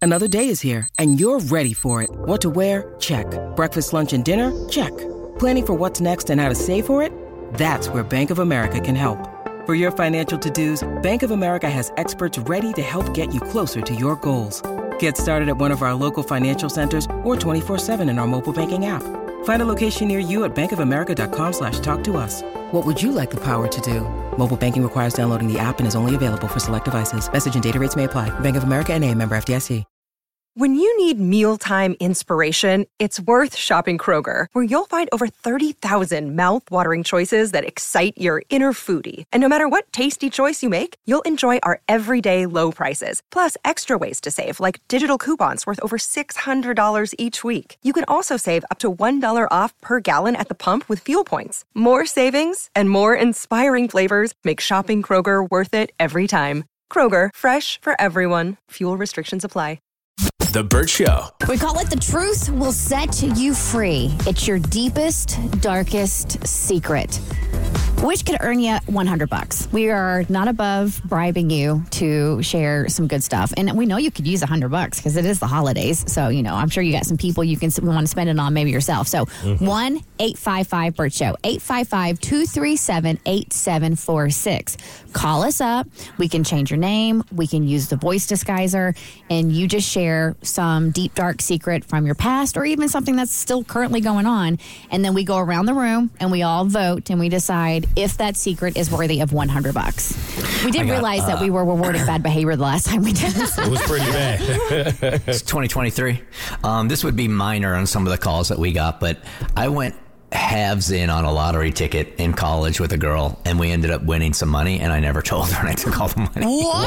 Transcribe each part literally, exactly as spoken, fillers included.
Another day is here, and you're ready for it. What to wear? Check. Breakfast, lunch, and dinner? Check. Planning for what's next and how to save for it? That's where Bank of America can help. For your financial to-dos, Bank of America has experts ready to help get you closer to your goals. Get started at one of our local financial centers or twenty-four seven in our mobile banking app. Find a location near you at bankofamerica.com slash talk to us. What would you like the power to do? Mobile banking requires downloading the app and is only available for select devices. Message and data rates may apply. Bank of America N A, member F D I C. When you need mealtime inspiration, it's worth shopping Kroger, where you'll find over thirty thousand mouth-watering choices that excite your inner foodie. And no matter what tasty choice you make, you'll enjoy our everyday low prices, plus extra ways to save, like digital coupons worth over six hundred dollars each week. You can also save up to one dollar off per gallon at the pump with fuel points. More savings and more inspiring flavors make shopping Kroger worth it every time. Kroger, fresh for everyone. Fuel restrictions apply. The Bert Show. We call it The Truth Will Set You Free. It's your deepest, darkest secret, which could earn you one hundred bucks. We are not above bribing you to share some good stuff. And we know you could use one hundred bucks because it is the holidays. So, you know, I'm sure you got some people you can want to spend it on, maybe yourself. So, mm-hmm. one eight five five Bert Show, eight five five, two three seven, eight seven four six. Call us up. We can change your name. We can use the voice disguiser. And you just share some deep, dark secret from your past or even something that's still currently going on. And then we go around the room and we all vote and we decide if that secret is worthy of one hundred bucks. We did got, realize uh, that we were rewarding bad behavior the last time we did this. It was pretty bad. It's twenty twenty-three. Um, this would be minor on some of the calls that we got, but I went halves in on a lottery ticket in college with a girl, and we ended up winning some money, and I never told her, and I took all the money. What?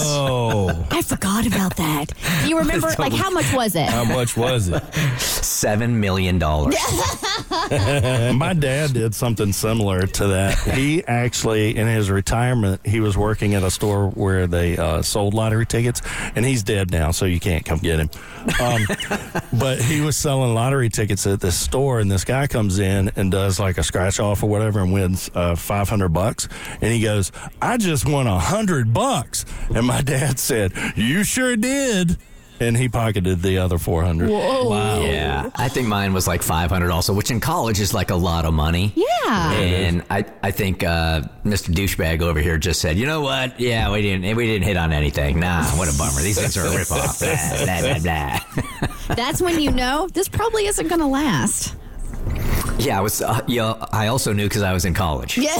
Whoa. I forgot about that. Do you remember, like, how much was it? How much was it? Seven million dollars. My dad did something similar to that. He actually, in his retirement, he was working at a store where they uh, sold lottery tickets, and he's dead now, so you can't come get him. Um, but he was selling lottery tickets at this store, and this guy comes in and does like a scratch off or whatever and wins uh, five hundred bucks. And he goes, I just won a hundred bucks. And my dad said, you sure did. And he pocketed the other four hundred. Whoa. Wow. Yeah. I think mine was like five hundred also, which in college is like a lot of money. Yeah. And I, I think uh, Mister Douchebag over here just said, you know what? Yeah, we didn't we didn't hit on anything. Nah, what a bummer. These things are a ripoff. Blah, blah, blah, blah. That's when you know this probably isn't going to last. Yeah, I was. Uh, you know, I also knew because I was in college. Yeah.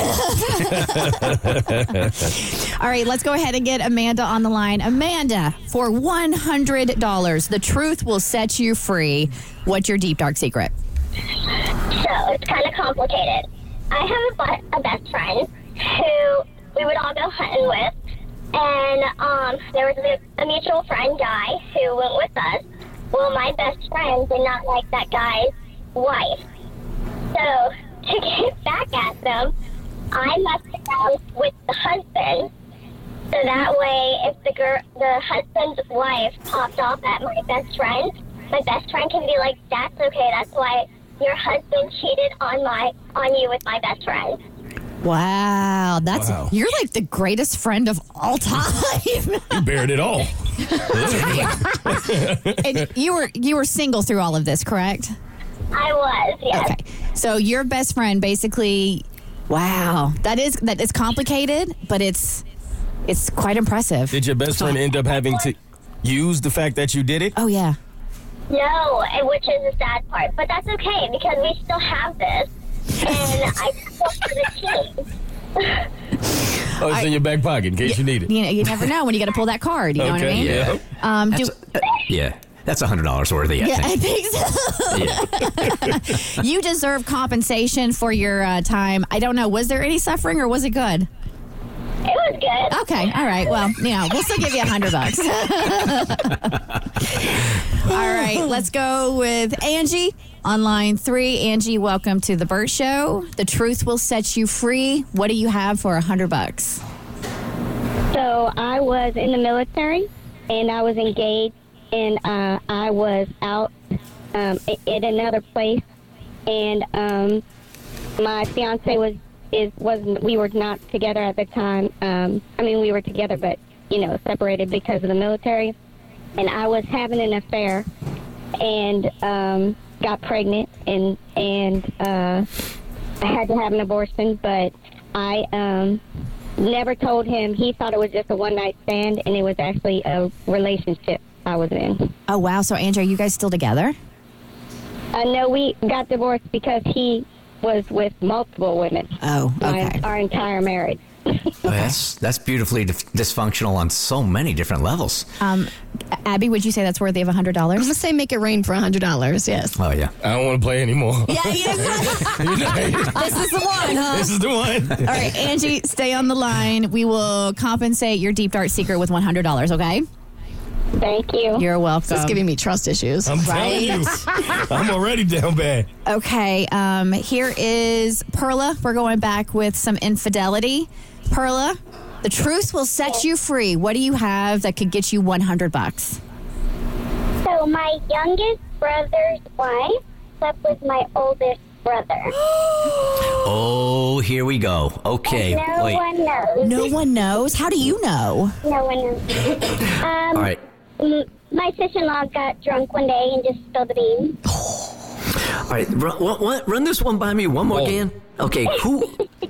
All right, let's go ahead and get Amanda on the line. Amanda, for one hundred dollars, the truth will set you free. What's your deep, dark secret? So, it's kind of complicated. I have a, a best friend who we would all go hunting with. And um, there was a, a mutual friend guy who went with us. Well, my best friend did not like that guy's wife. So, to get back at them, I messed around with the husband. So that way, if the girl, the husband's wife popped off at my best friend, my best friend can be like, that's okay, that's why your husband cheated on my on you with my best friend. Wow, that's wow. You're like the greatest friend of all time. You bared it all. And you were you were single through all of this, correct? I was, yes. Okay, so your best friend basically, wow, that is that is complicated, but it's it's quite impressive. Did your best friend end up having to use the fact that you did it? Oh yeah. No, and which is the sad part, but that's okay because we still have this, and I still for the team. Oh, it's I, in your back pocket in case y- you need it. You know, you never know when you got to pull that card. You know okay, what I mean? Yeah. Um, do, uh, yeah. That's one hundred dollars worthy, I yeah, think. I think so. Yeah. You deserve compensation for your uh, time. I don't know. Was there any suffering or was it good? It was good. Okay. All right. Well, you know, we'll still give you a hundred bucks. All right. Let's go with Angie on line three. Angie, welcome to the Bert Show. The truth will set you free. What do you have for a hundred bucks? So I was in the military and I was engaged. And uh, I was out um, at another place, and um, my fiance was is wasn't. We were not together at the time. Um, I mean, we were together, but you know, separated because of the military. and I was having an affair and um, got pregnant, and and uh, I had to have an abortion, but I um, never told him. He thought it was just a one-night stand, and it was actually a relationship I was in. Oh, wow. So, Angie, are you guys still together? Uh, no, we got divorced because he was with multiple women. Oh, okay. My, our entire marriage. That's that's beautifully dif- dysfunctional on so many different levels. Um, Abby, would you say that's worthy of one hundred dollars? I'm going to say make it rain for one hundred dollars, yes. Oh, yeah. I don't want to play anymore. Yeah, yeah. This is the one, huh? This is the one. All right, Angie, stay on the line. We will compensate your deep, dark secret with one hundred dollars, okay? Thank you. You're welcome. This is giving me trust issues. I'm telling you. I'm already down bad. Okay, um, here is Perla. We're going back with some infidelity. Perla, the truth will set you free. What do you have that could get you one hundred bucks? So my youngest brother's wife slept with my oldest brother. Oh, here we go. Okay. No Wait. one knows. No one knows. How do you know? No one knows. Um, All right. m- my sister-in-law got drunk one day and just spilled the beans. All right. Run, what, what, run this one by me one more Oh. again. Okay. Who?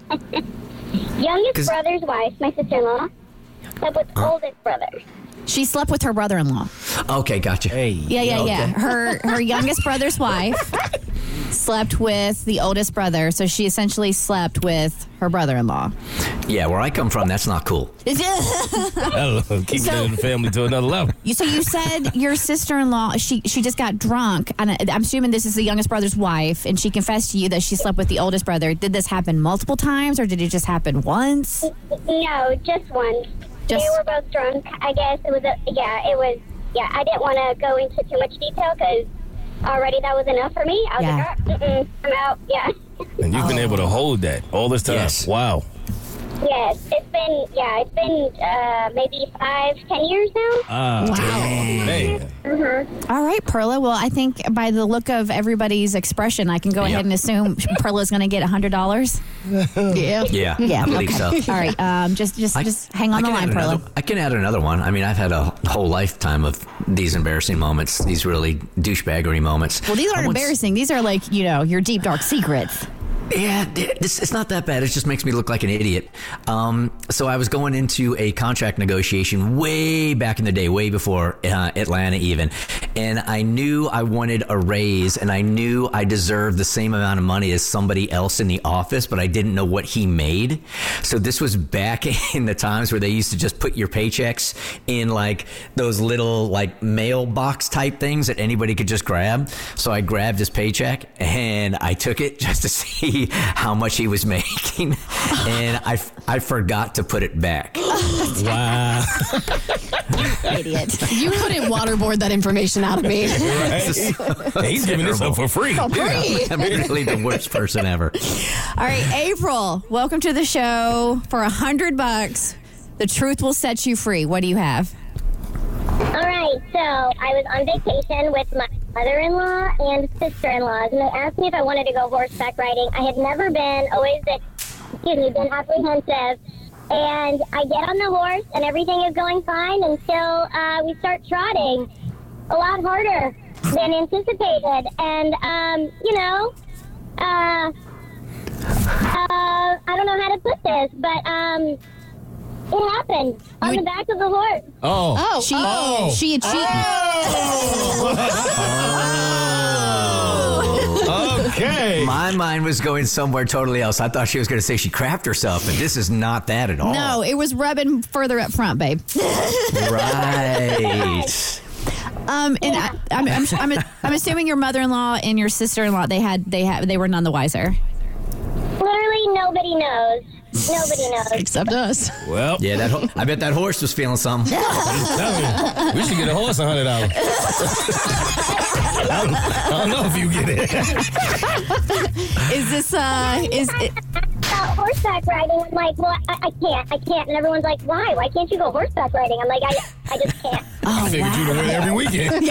Youngest 'Cause- brother's wife, my sister-in-law, slept with oldest brother. She slept with her brother-in-law. Okay. Gotcha. Hey. Yeah, yeah, yeah. Her her youngest brother's wife slept with the oldest brother, so she essentially slept with her brother-in-law. Yeah. Where I come from, that's not cool. Hello. Keep So- it in the family to another level. So you said your sister-in-law, she she just got drunk, and I- I'm assuming this is the youngest brother's wife, and she confessed to you that she slept with the oldest brother. Did this happen multiple times, or did it just happen once? No, just once. Just- They were both drunk. I guess it was a, yeah, it was, yeah, I didn't want to go into too much detail because already that was enough for me. I was Yeah. like, oh, mm-mm, I'm out, yeah. And you've been able to hold that all this time. Yes. Wow. Yes, it's been, yeah, it's been uh, maybe five, ten years now. Ah, man. All right, Perla. Well, I think by the look of everybody's expression, I can go Yep. ahead and assume Perla's going to get one hundred dollars. Yeah. Yeah. Yeah, I believe okay. so. All right, um, just just I- just hang on I the can line, add Perla. another- I can add another one. I mean, I've had a whole lifetime of these embarrassing moments, these really douchebaggery moments. Well, these I aren't once- embarrassing. These are like, you know, your deep, dark secrets. Yeah, it's, it's not that bad. It just makes me look like an idiot. Um, so I was going into a contract negotiation way back in the day, way before uh, Atlanta even. And I knew I wanted a raise, and I knew I deserved the same amount of money as somebody else in the office, but I didn't know what he made. So this was back in the times where they used to just put your paychecks in like those little like mailbox type things that anybody could just grab. So I grabbed his paycheck and I took it just to see how much he was making, and I, I forgot to put it back. Wow. Idiot. You couldn't waterboard that information out of me. Hey, he's giving this up for free. For free. I'm really the worst person ever. All right, April, welcome to the show. For a hundred bucks, the truth will set you free. What do you have? All right, so I was on vacation with my mother-in-law and sister-in-laws, and they asked me if I wanted to go horseback riding. I had never been, always been, excuse me, been apprehensive. And I get on the horse, and everything is going fine until uh, we start trotting a lot harder than anticipated. And, um, you know, uh, uh, I don't know how to put this, but um, it happened on You- the back of the horse. Oh. Oh, She, Oh. she had cheated. Okay. My mind was going somewhere totally else. I thought she was going to say she crapped herself, but this is not that at all. No, it was rubbing further up front, babe. Right. Um, and I, I'm, I'm, I'm, I'm assuming your mother-in-law and your sister-in-law, they had, they had, they were none the wiser. Literally nobody knows. Nobody knows. except us. Well, Yeah, that ho- I bet that horse was feeling something. tell me, we should get a horse a hundred dollars. I don't, I don't know if you get it. Is this, uh, is it, About horseback riding, I'm like, well, I, I can't, I can't. And everyone's like, why? Why can't you go horseback riding? I'm like, I, I just can't. I figured you'd win every weekend.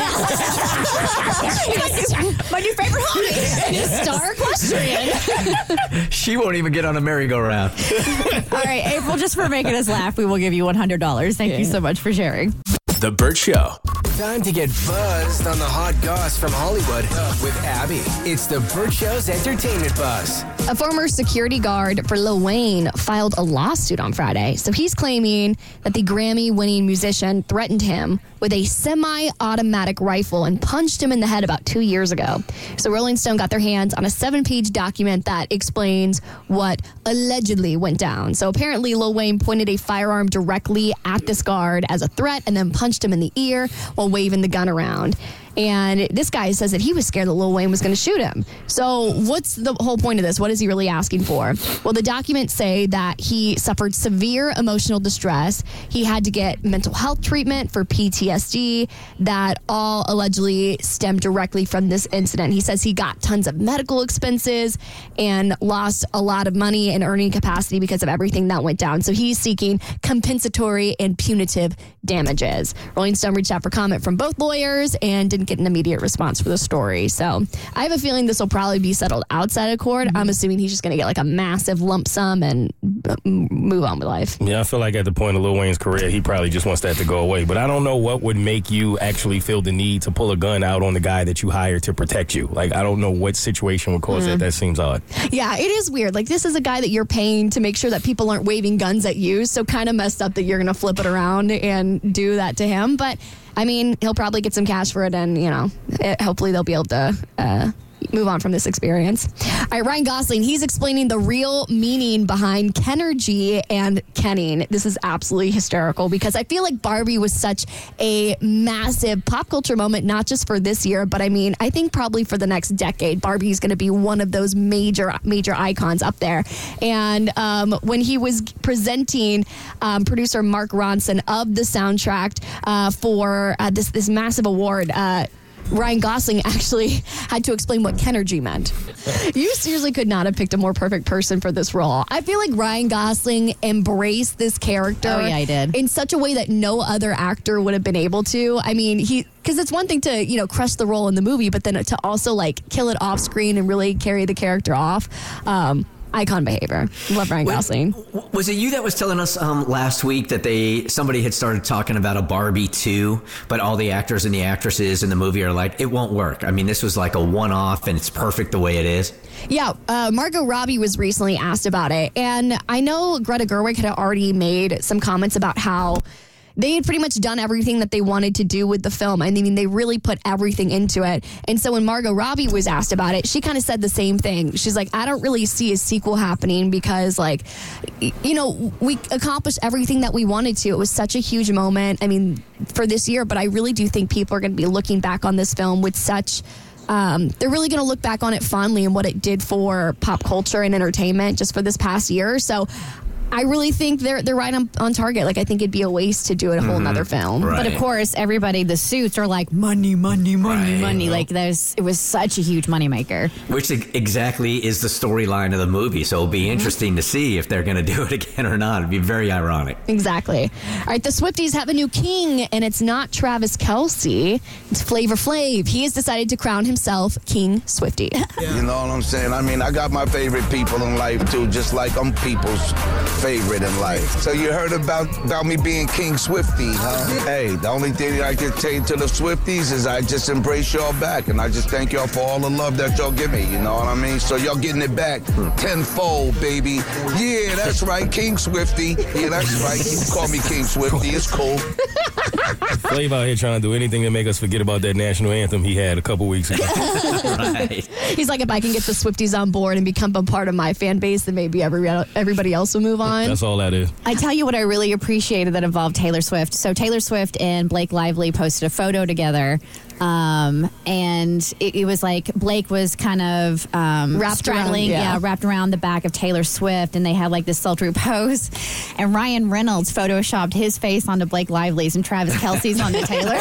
my new favorite hobby? Star equestrian. She won't even get on a merry-go-round. All right, April, just for making us laugh, we will give you one hundred dollars. Thank you so much for sharing. The Burt Show. Time to get buzzed on the hot goss from Hollywood with Abby. It's the Burt Show's Entertainment Buzz. A former security guard for Lil Wayne filed a lawsuit on Friday. So he's claiming that the Grammy-winning musician threatened him with a semi-automatic rifle and punched him in the head about two years ago. So Rolling Stone got their hands on a seven-page document that explains what allegedly went down. So apparently Lil Wayne pointed a firearm directly at this guard as a threat and then punched him in the ear while waving the gun around. And this guy says that he was scared that Lil Wayne was going to shoot him. So what's the whole point of this? What is he really asking for? Well, the documents say that he suffered severe emotional distress. He had to get mental health treatment for P T S D that all allegedly stemmed directly from this incident. He says he got tons of medical expenses and lost a lot of money in earning capacity because of everything that went down. So he's seeking compensatory and punitive damages. Rolling Stone reached out for comment from both lawyers and didn't get an immediate response for the story. So I have a feeling this will probably be settled outside of court. I'm assuming he's just going to get like a massive lump sum and move on with life. Yeah, I feel like at the point of Lil Wayne's career, he probably just wants that to go away. But I don't know what would make you actually feel the need to pull a gun out on the guy that you hired to protect you. Like, I don't know what situation would cause mm. that. That seems odd. Yeah, it is weird. Like, this is a guy that you're paying to make sure that people aren't waving guns at you. So kind of messed up that you're going to flip it around and do that to him. But I mean, he'll probably get some cash for it, and, you know, it, hopefully they'll be able to uh, move on from this experience. All right, Ryan Gosling, he's explaining the real meaning behind Kenergy and kenning. This is absolutely hysterical because I feel like Barbie was such a massive pop culture moment, not just for this year, but I mean, I think probably for the next decade, Barbie is going to be one of those major, major icons up there. And um, when he was presenting um, producer Mark Ronson of the soundtrack uh, for uh, this, this massive award, uh, Ryan Gosling actually had to explain what Kenergy meant. You seriously could not have picked a more perfect person for this role. I feel like Ryan Gosling embraced this character oh, yeah, I did. in such a way that no other actor would have been able to. I mean, he because it's one thing to, you know, crush the role in the movie, but then to also like kill it off screen and really carry the character off. Um, Icon behavior. Love Ryan Gosling. Was, was it you that was telling us um, last week that they somebody had started talking about a Barbie two, but all the actors and the actresses in the movie are like, it won't work. I mean, this was like a one-off, and it's perfect the way it is. Yeah, uh, Margot Robbie was recently asked about it, and I know Greta Gerwig had already made some comments about how they had pretty much done everything that they wanted to do with the film. I mean, they really put everything into it. And so when Margot Robbie was asked about it, she kind of said the same thing. She's like, I don't really see a sequel happening because, like, you know, we accomplished everything that we wanted to. It was such a huge moment, I mean, for this year. But I really do think people are going to be looking back on this film with such... Um, they're really going to look back on it fondly and what it did for pop culture and entertainment just for this past year. So I really think they're they're right on, on target. Like, I think it'd be a waste to do a whole mm-hmm. nother film. Right. But of course, everybody, the suits are like money, money, money, right. money. Like, there's, it was such a huge moneymaker. Which exactly is the storyline of the movie. So it'll be interesting mm-hmm. to see if they're going to do it again or not. It'd be very ironic. Exactly. All right, the Swifties have a new king, and it's not Travis Kelce. It's Flavor Flav. He has decided to crown himself King Swiftie. You know what I'm saying? I mean, I got my favorite people in life, too, just like I'm people's favorite in life. So you heard about, about me being King Swiftie, huh? Hey, the only thing I can say to the Swifties is I just embrace y'all back, and I just thank y'all for all the love that y'all give me, you know what I mean? So y'all getting it back tenfold, baby. Yeah, that's right, King Swiftie. Yeah, that's right. You can call me King Swiftie. It's cool. Flav out here trying to do anything to make us forget about that national anthem he had a couple weeks ago. Right. He's like, if I can get the Swifties on board and become a part of my fan base, then maybe every, everybody else will move on. That's all that is. I tell you what I really appreciated that involved Taylor Swift. So Taylor Swift and Blake Lively posted a photo together. Um, and it, it was like Blake was kind of um, wrapped straddling, around, yeah. yeah, wrapped around the back of Taylor Swift, and they had like this sultry pose. And Ryan Reynolds photoshopped his face onto Blake Lively's, and Travis Kelce's onto Taylor.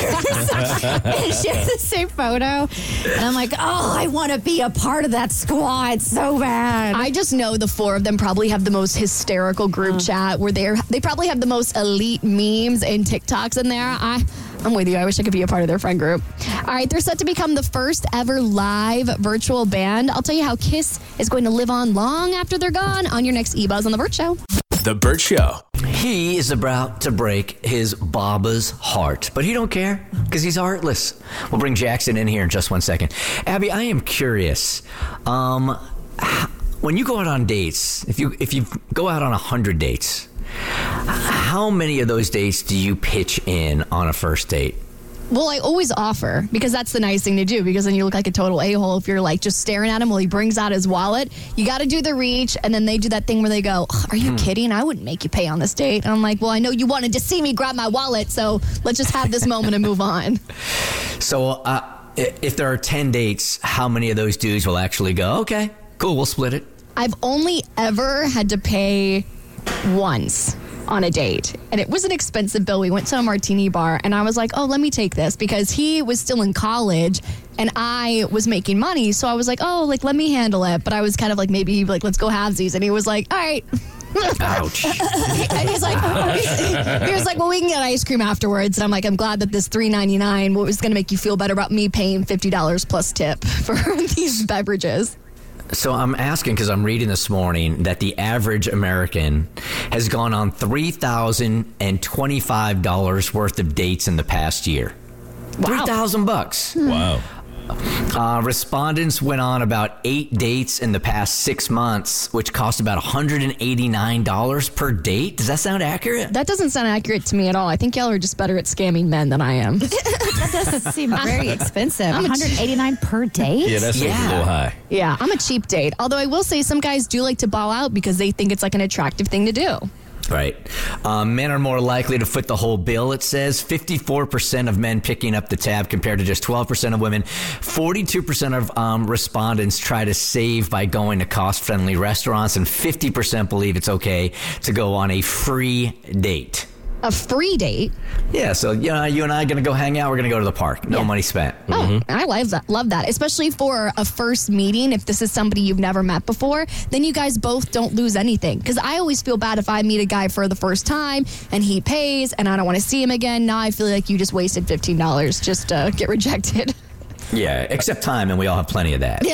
And shared the same photo. And I'm like, oh, I want to be a part of that squad so bad. I just know the four of them probably have the most hysterical group uh. chat where they they probably have the most elite memes and TikToks in there. I. I'm with you. I wish I could be a part of their friend group. All right, they're set to become the first ever live virtual band. I'll tell you how Kiss is going to live on long after they're gone on your next E-Buzz on The Burt Show. The Burt Show. He is about to break his Baba's heart, but he don't care because he's heartless. We'll bring Jackson in here in just one second. Abby, I am curious. Um, when you go out on dates, if you if you go out on a hundred dates, how many of those dates do you pitch in on a first date? Well, I always offer because that's the nice thing to do because then you look like a total a-hole if you're like just staring at him while he brings out his wallet. You got to do the reach and then they do that thing where they go, are you hmm. kidding? I wouldn't make you pay on this date. And I'm like, well, I know you wanted to see me grab my wallet, so let's just have this moment and move on. So uh, if there are ten dates, how many of those dudes will actually go, okay, cool, we'll split it? I've only ever had to pay once on a date, and it was an expensive bill. We went to a martini bar and I was like, oh, let me take this because he was still in college and I was making money, so I was like, oh, like let me handle it. But I was kind of like, maybe like let's go halvesies, and he was like, all right. Ouch. And he's like, he was like, well, we can get ice cream afterwards. And I'm like, I'm glad that this three ninety-nine was going to make you feel better about me paying fifty dollars plus tip for these beverages. So I'm asking because I'm reading this morning that the average American has gone on three thousand twenty-five dollars worth of dates in the past year. Wow. three thousand bucks. Wow. Uh, respondents went on about eight dates in the past six months, which cost about one hundred eighty-nine dollars per date. Does that sound accurate? That doesn't sound accurate to me at all. I think y'all are just better at scamming men than I am. That does seem very expensive. one hundred eighty-nine per date? Yeah, that seems Yeah. a little high. Yeah, I'm a cheap date. Although I will say some guys do like to ball out because they think it's like an attractive thing to do. Right. Um, men are more likely to foot the whole bill, it says. fifty-four percent of men picking up the tab compared to just twelve percent of women. forty-two percent of um, respondents try to save by going to cost-friendly restaurants, and fifty percent believe it's okay to go on a free date. A free date? Yeah, so you know, you and I are going to go hang out. We're going to go to the park. No Yeah. money spent. Oh, Mm-hmm. I love that. Love that. Especially for a first meeting. If this is somebody you've never met before, then you guys both don't lose anything. Because I always feel bad if I meet a guy for the first time and he pays and I don't want to see him again. Now I feel like you just wasted fifteen dollars just to get rejected. Yeah, except time, and we all have plenty of that.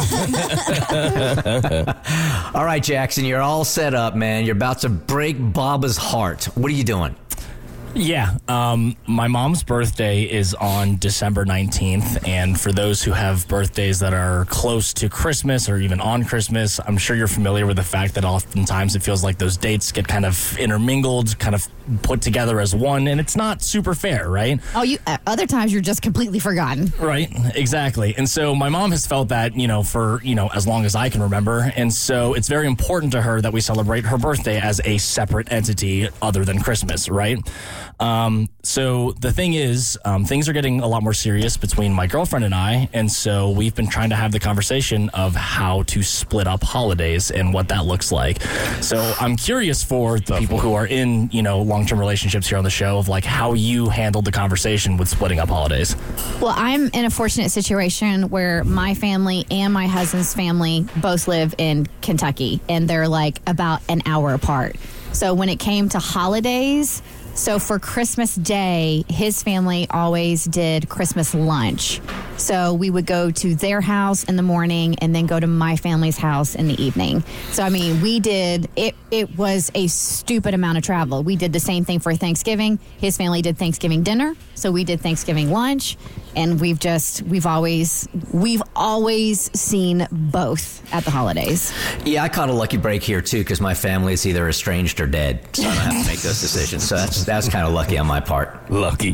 All right, Jackson, you're all set up, man. You're about to break Baba's heart. What are you doing? Yeah, um, my mom's birthday is on December nineteenth, and for those who have birthdays that are close to Christmas or even on Christmas, I'm sure you're familiar with the fact that oftentimes it feels like those dates get kind of intermingled, kind of put together as one, and it's not super fair, right? Oh, you. Uh, other times you're just completely forgotten. Right, exactly. And so my mom has felt that, you know, for, you know, as long as I can remember. And so it's very important to her that we celebrate her birthday as a separate entity other than Christmas, right? Um, so the thing is, um, things are getting a lot more serious between my girlfriend and I. And so we've been trying to have the conversation of how to split up holidays and what that looks like. So I'm curious for the people who are in, you know, long-term relationships here on the show of like how you handled the conversation with splitting up holidays. Well, I'm in a fortunate situation where my family and my husband's family both live in Kentucky, and they're like about an hour apart. So when it came to holidays, so for Christmas Day, his family always did Christmas lunch. So we would go to their house in the morning and then go to my family's house in the evening. So, I mean, we did, it, it was a stupid amount of travel. We did the same thing for Thanksgiving. His family did Thanksgiving dinner. So we did Thanksgiving lunch. And we've just, we've always, we've always seen both at the holidays. Yeah, I caught a lucky break here, too, because my family is either estranged or dead. So I don't have to make those decisions. So that's, that's kind of lucky on my part. Lucky.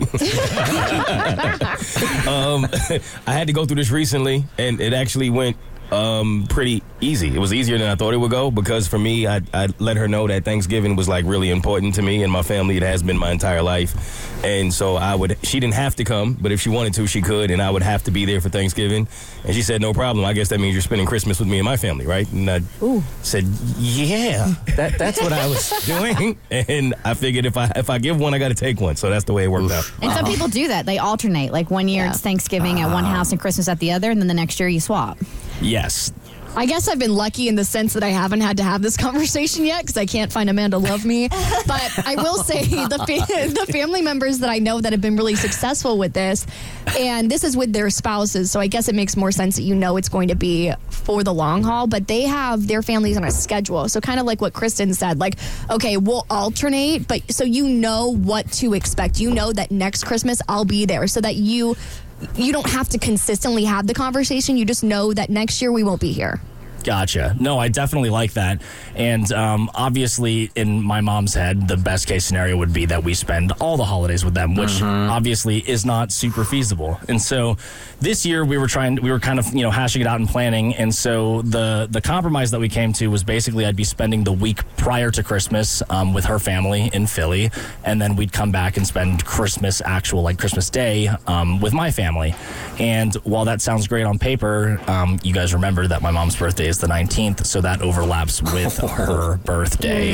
um, I had to go through this recently, and it actually went um, pretty easy. It was easier than I thought it would go, because for me, I, I let her know that Thanksgiving was like really important to me and my family. It has been my entire life. And so I would, she didn't have to come, but if she wanted to, she could, and I would have to be there for Thanksgiving. And she said, no problem. I guess that means you're spending Christmas with me and my family, right? And I Ooh. said, yeah, that, that's what I was doing. And I figured if I if I give one, I got to take one. So that's the way it worked Oof. out. And some people do that. They alternate. Like one year yeah. it's Thanksgiving uh, at one house and Christmas at the other, and then the next year you swap. Yes. I guess I've been lucky in the sense that I haven't had to have this conversation yet because I can't find a man to love me. But I will say the fa- the family members that I know that have been really successful with this, and this is with their spouses, so I guess it makes more sense that you know it's going to be for the long haul, but they have their families on a schedule. So kind of like what Kristen said, like, okay, we'll alternate, but so you know what to expect. You know that next Christmas I'll be there so that you... You don't have to consistently have the conversation. You just know that next year we won't be here. Gotcha. No, I definitely like that. And um, obviously, in my mom's head, the best case scenario would be that we spend all the holidays with them, which mm-hmm. obviously is not super feasible. And so this year we were trying, we were kind of, you know, hashing it out and planning. And so the, the compromise that we came to was basically I'd be spending the week prior to Christmas um, with her family in Philly. And then we'd come back and spend Christmas, actual, like Christmas Day, um, with my family. And while that sounds great on paper, um, you guys remember that my mom's birthday is the nineteenth, so that overlaps with her birthday.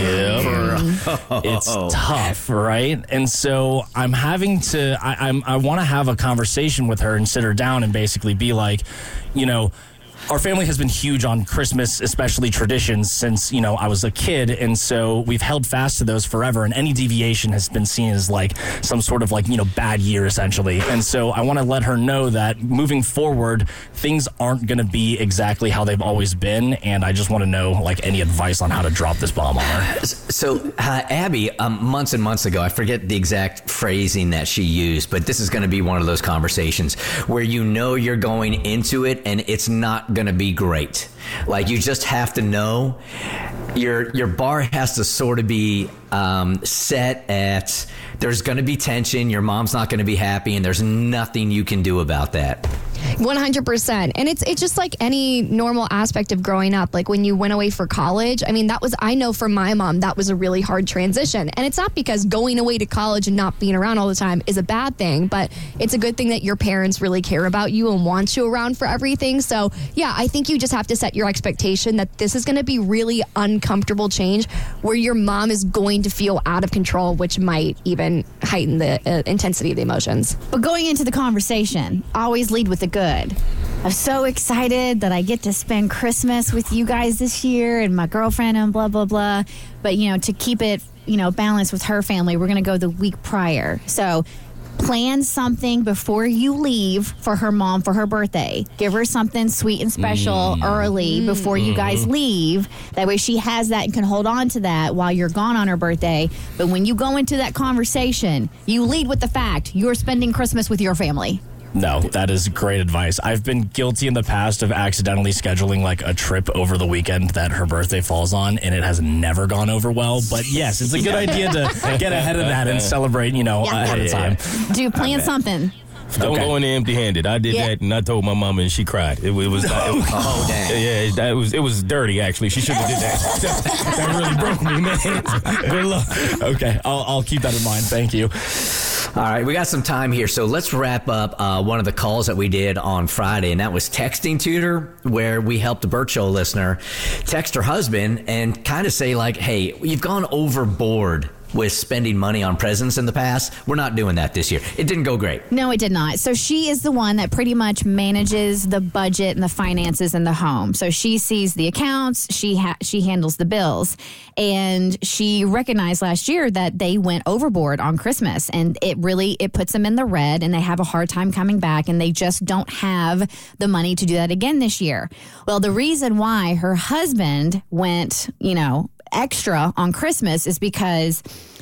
Yep. It's tough, right? And so I'm having to, I, I'm, I want to have a conversation with her and sit her down and basically be like, you know, our family has been huge on Christmas, especially traditions, since, you know, I was a kid. And so we've held fast to those forever. And any deviation has been seen as like some sort of like, you know, bad year, essentially. And so I want to let her know that moving forward, things aren't going to be exactly how they've always been. And I just want to know like any advice on how to drop this bomb on her. So, uh, Abby, um, months and months ago, I forget the exact phrasing that she used, but this is going to be one of those conversations where you know you're going into it and it's not going to be great. Like, you just have to know your your bar has to sort of be um, set at there's going to be tension, your mom's not going to be happy, and there's nothing you can do about that. one hundred percent. And it's it's just like any normal aspect of growing up. Like when you went away for college, I mean, that was, I know for my mom, that was a really hard transition. And it's not because going away to college and not being around all the time is a bad thing, but it's a good thing that your parents really care about you and want you around for everything. So yeah, I think you just have to set your expectation that this is going to be really uncomfortable change where your mom is going to feel out of control, which might even heighten the uh, intensity of the emotions. But going into the conversation, always lead with the good. I'm so excited that I get to spend Christmas with you guys this year and my girlfriend and blah, blah, blah. But, you know, to keep it, you know, balanced with her family, we're going to go the week prior. So plan something before you leave for her mom for her birthday. Give her something sweet and special mm. early mm. before you guys leave. That way she has that and can hold on to that while you're gone on her birthday. But when you go into that conversation, you lead with the fact you're spending Christmas with your family. No, that is great advice. I've been guilty in the past of accidentally scheduling like a trip over the weekend that her birthday falls on, and it has never gone over well. But yes, it's a good idea to get ahead of that and celebrate, you know, yeah. ahead of time. Do you plan something? Don't okay. go in there empty-handed. I did yeah. that, and I told my mama, and she cried. It, it was, it was oh damn, yeah, that was it was dirty. Actually, she shouldn't have did that. that. That really broke me, man. Good luck. Okay, I'll I'll keep that in mind. Thank you. All right, we got some time here, so let's wrap up uh, one of the calls that we did on Friday, and that was Texting Tutor, where we helped a Burt Show listener text her husband and kind of say, like, hey, you've gone overboard with spending money on presents in the past. We're not doing that this year. It didn't go great. No, it did not. So she is the one that pretty much manages the budget and the finances in the home. So she sees the accounts, she ha- she handles the bills. And she recognized last year that they went overboard on Christmas, and it really, it puts them in the red, and they have a hard time coming back, and they just don't have the money to do that again this year. Well, the reason why her husband went, you know, extra on Christmas is because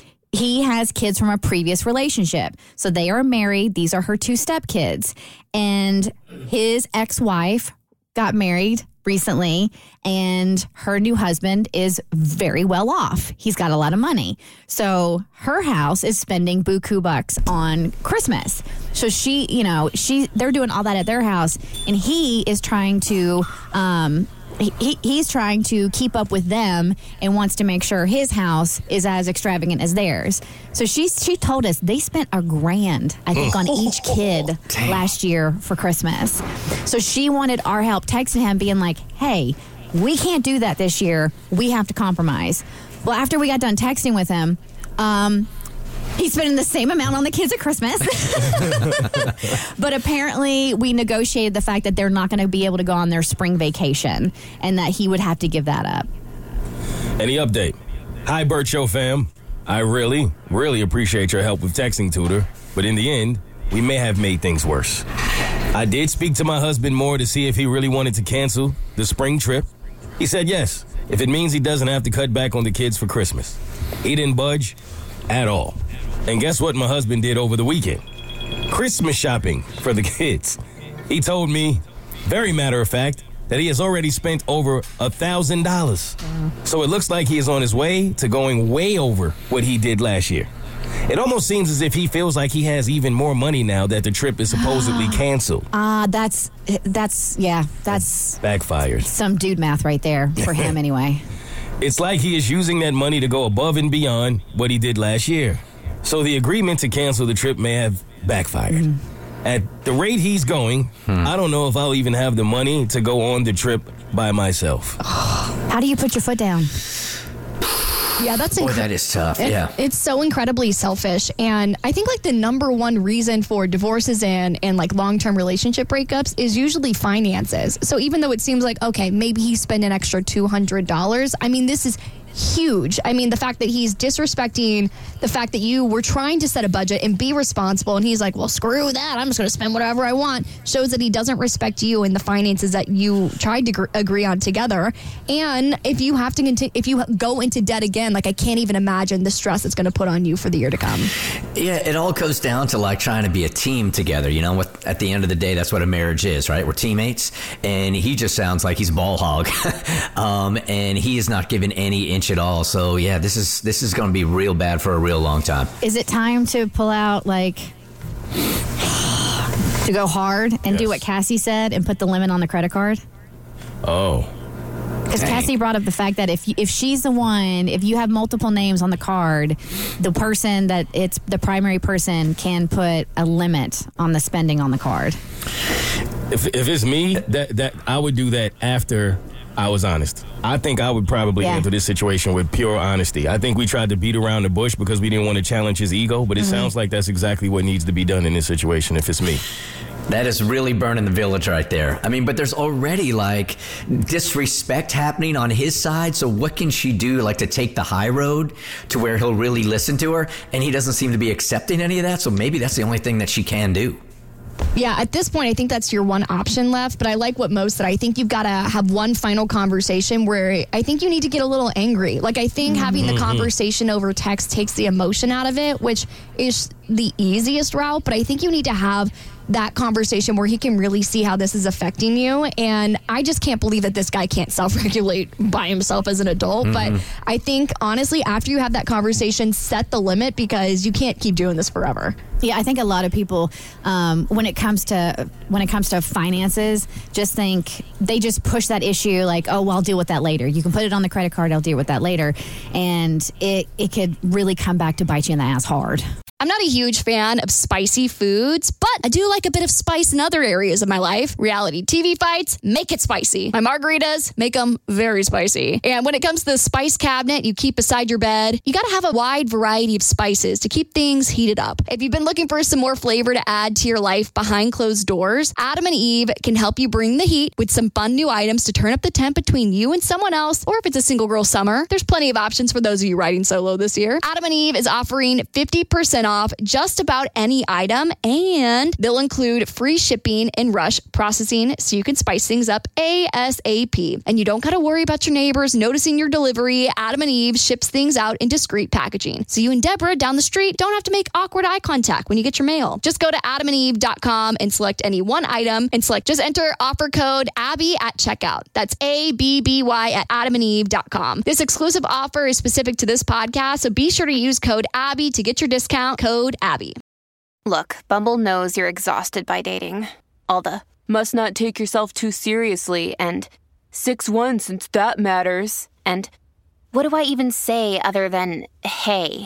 he has kids from a previous relationship. So they are married. These are her two stepkids. And his ex-wife got married recently, and her new husband is very well off. He's got a lot of money. So her house is spending buku bucks on Christmas. So she, you know, she they're doing all that at their house, and he is trying to um He, he's trying to keep up with them and wants to make sure his house is as extravagant as theirs. So she she told us they spent a grand, I think, on each kid Damn. last year for Christmas. So she wanted our help, texting him, being like, hey, we can't do that this year. We have to compromise. Well, after we got done texting with him, um, He's spending the same amount on the kids at Christmas. But apparently we negotiated the fact that they're not going to be able to go on their spring vacation and that he would have to give that up. Any update? Hi, Burt Show fam. I really, really appreciate your help with texting Tudor, but in the end, we may have made things worse. I did speak to my husband more to see if he really wanted to cancel the spring trip. He said yes, if it means he doesn't have to cut back on the kids for Christmas. He didn't budge at all. And guess what my husband did over the weekend? Christmas shopping for the kids. He told me, very matter of fact, that he has already spent over a thousand dollars. So it looks like he is on his way to going way over what he did last year. It almost seems as if he feels like he has even more money now that the trip is supposedly canceled. Ah, uh, that's, that's, yeah, that's... Backfired. Some dude math right there for him anyway. It's like he is using that money to go above and beyond what he did last year. So the agreement to cancel the trip may have backfired. Mm-hmm. At the rate he's going, hmm. I don't know if I'll even have the money to go on the trip by myself. How do you put your foot down? Yeah, that's Boy, inc- that is tough. It, yeah. It's so incredibly selfish. And I think like the number one reason for divorces and, and like long-term relationship breakups is usually finances. So even though it seems like, okay, maybe he spent an extra two hundred dollars, I mean, this is huge. I mean, the fact that he's disrespecting the fact that you were trying to set a budget and be responsible, and he's like, well, screw that, I'm just going to spend whatever I want, shows that he doesn't respect you and the finances that you tried to gr- agree on together. And if you have to continue, if you go into debt again, like I can't even imagine the stress it's going to put on you for the year to come. Yeah, it all goes down to like trying to be a team together. You know, what at the end of the day, that's what a marriage is, right? We're teammates, and he just sounds like he's a ball hog, um, and he is not giving any inch at all. So yeah, this is this is going to be real bad for a real long time. Is it time to pull out like to go hard and yes. do what Cassie said and put the limit on the credit card? Oh. Because Cassie brought up the fact that if if she's the one, if you have multiple names on the card, the person that it's the primary person can put a limit on the spending on the card. If if it's me, that that I would do that after I was honest. I think I would probably yeah. handle this situation with pure honesty. I think we tried to beat around the bush because we didn't want to challenge his ego, but it mm-hmm. sounds like that's exactly what needs to be done in this situation if it's me. That is really burning the village right there. I mean, but there's already like disrespect happening on his side. So what can she do like to take the high road to where he'll really listen to her? And he doesn't seem to be accepting any of that. So maybe that's the only thing that she can do. Yeah, at this point, I think that's your one option left. But I like what Mo said. I think you've got to have one final conversation where I think you need to get a little angry. Like, I think mm-hmm. having the conversation over text takes the emotion out of it, which is the easiest route. But I think you need to have that conversation where he can really see how this is affecting you. And I just can't believe that this guy can't self-regulate by himself as an adult. Mm-hmm. But I think, honestly, after you have that conversation, set the limit because you can't keep doing this forever. Yeah, I think a lot of people, um, when it comes to when it comes to finances, just think they just push that issue like, oh, well, I'll deal with that later. You can put it on the credit card. I'll deal with that later. And it, it could really come back to bite you in the ass hard. I'm not a huge fan of spicy foods, but I do like a bit of spice in other areas of my life. Reality T V fights, make it spicy. My margaritas, make them very spicy. And when it comes to the spice cabinet you keep beside your bed, you got to have a wide variety of spices to keep things heated up. If you've been looking for some more flavor to add to your life behind closed doors, Adam and Eve can help you bring the heat with some fun new items to turn up the temp between you and someone else, or if it's a single girl summer, there's plenty of options for those of you riding solo this year. Adam and Eve is offering fifty percent off just about any item, and they'll include free shipping and rush processing so you can spice things up ASAP. And you don't got to worry about your neighbors noticing your delivery. Adam and Eve ships things out in discreet packaging, so you and Deborah down the street don't have to make awkward eye contact when you get your mail. Just go to adam and eve dot com and select any one item and select just enter offer code Abby at checkout. That's A B B Y at adam and eve dot com. This exclusive offer is specific to this podcast, so be sure to use code Abby to get your discount. Code Abby. Look, Bumble knows you're exhausted by dating. All the must not take yourself too seriously and six one since that matters. And what do I even say other than hey?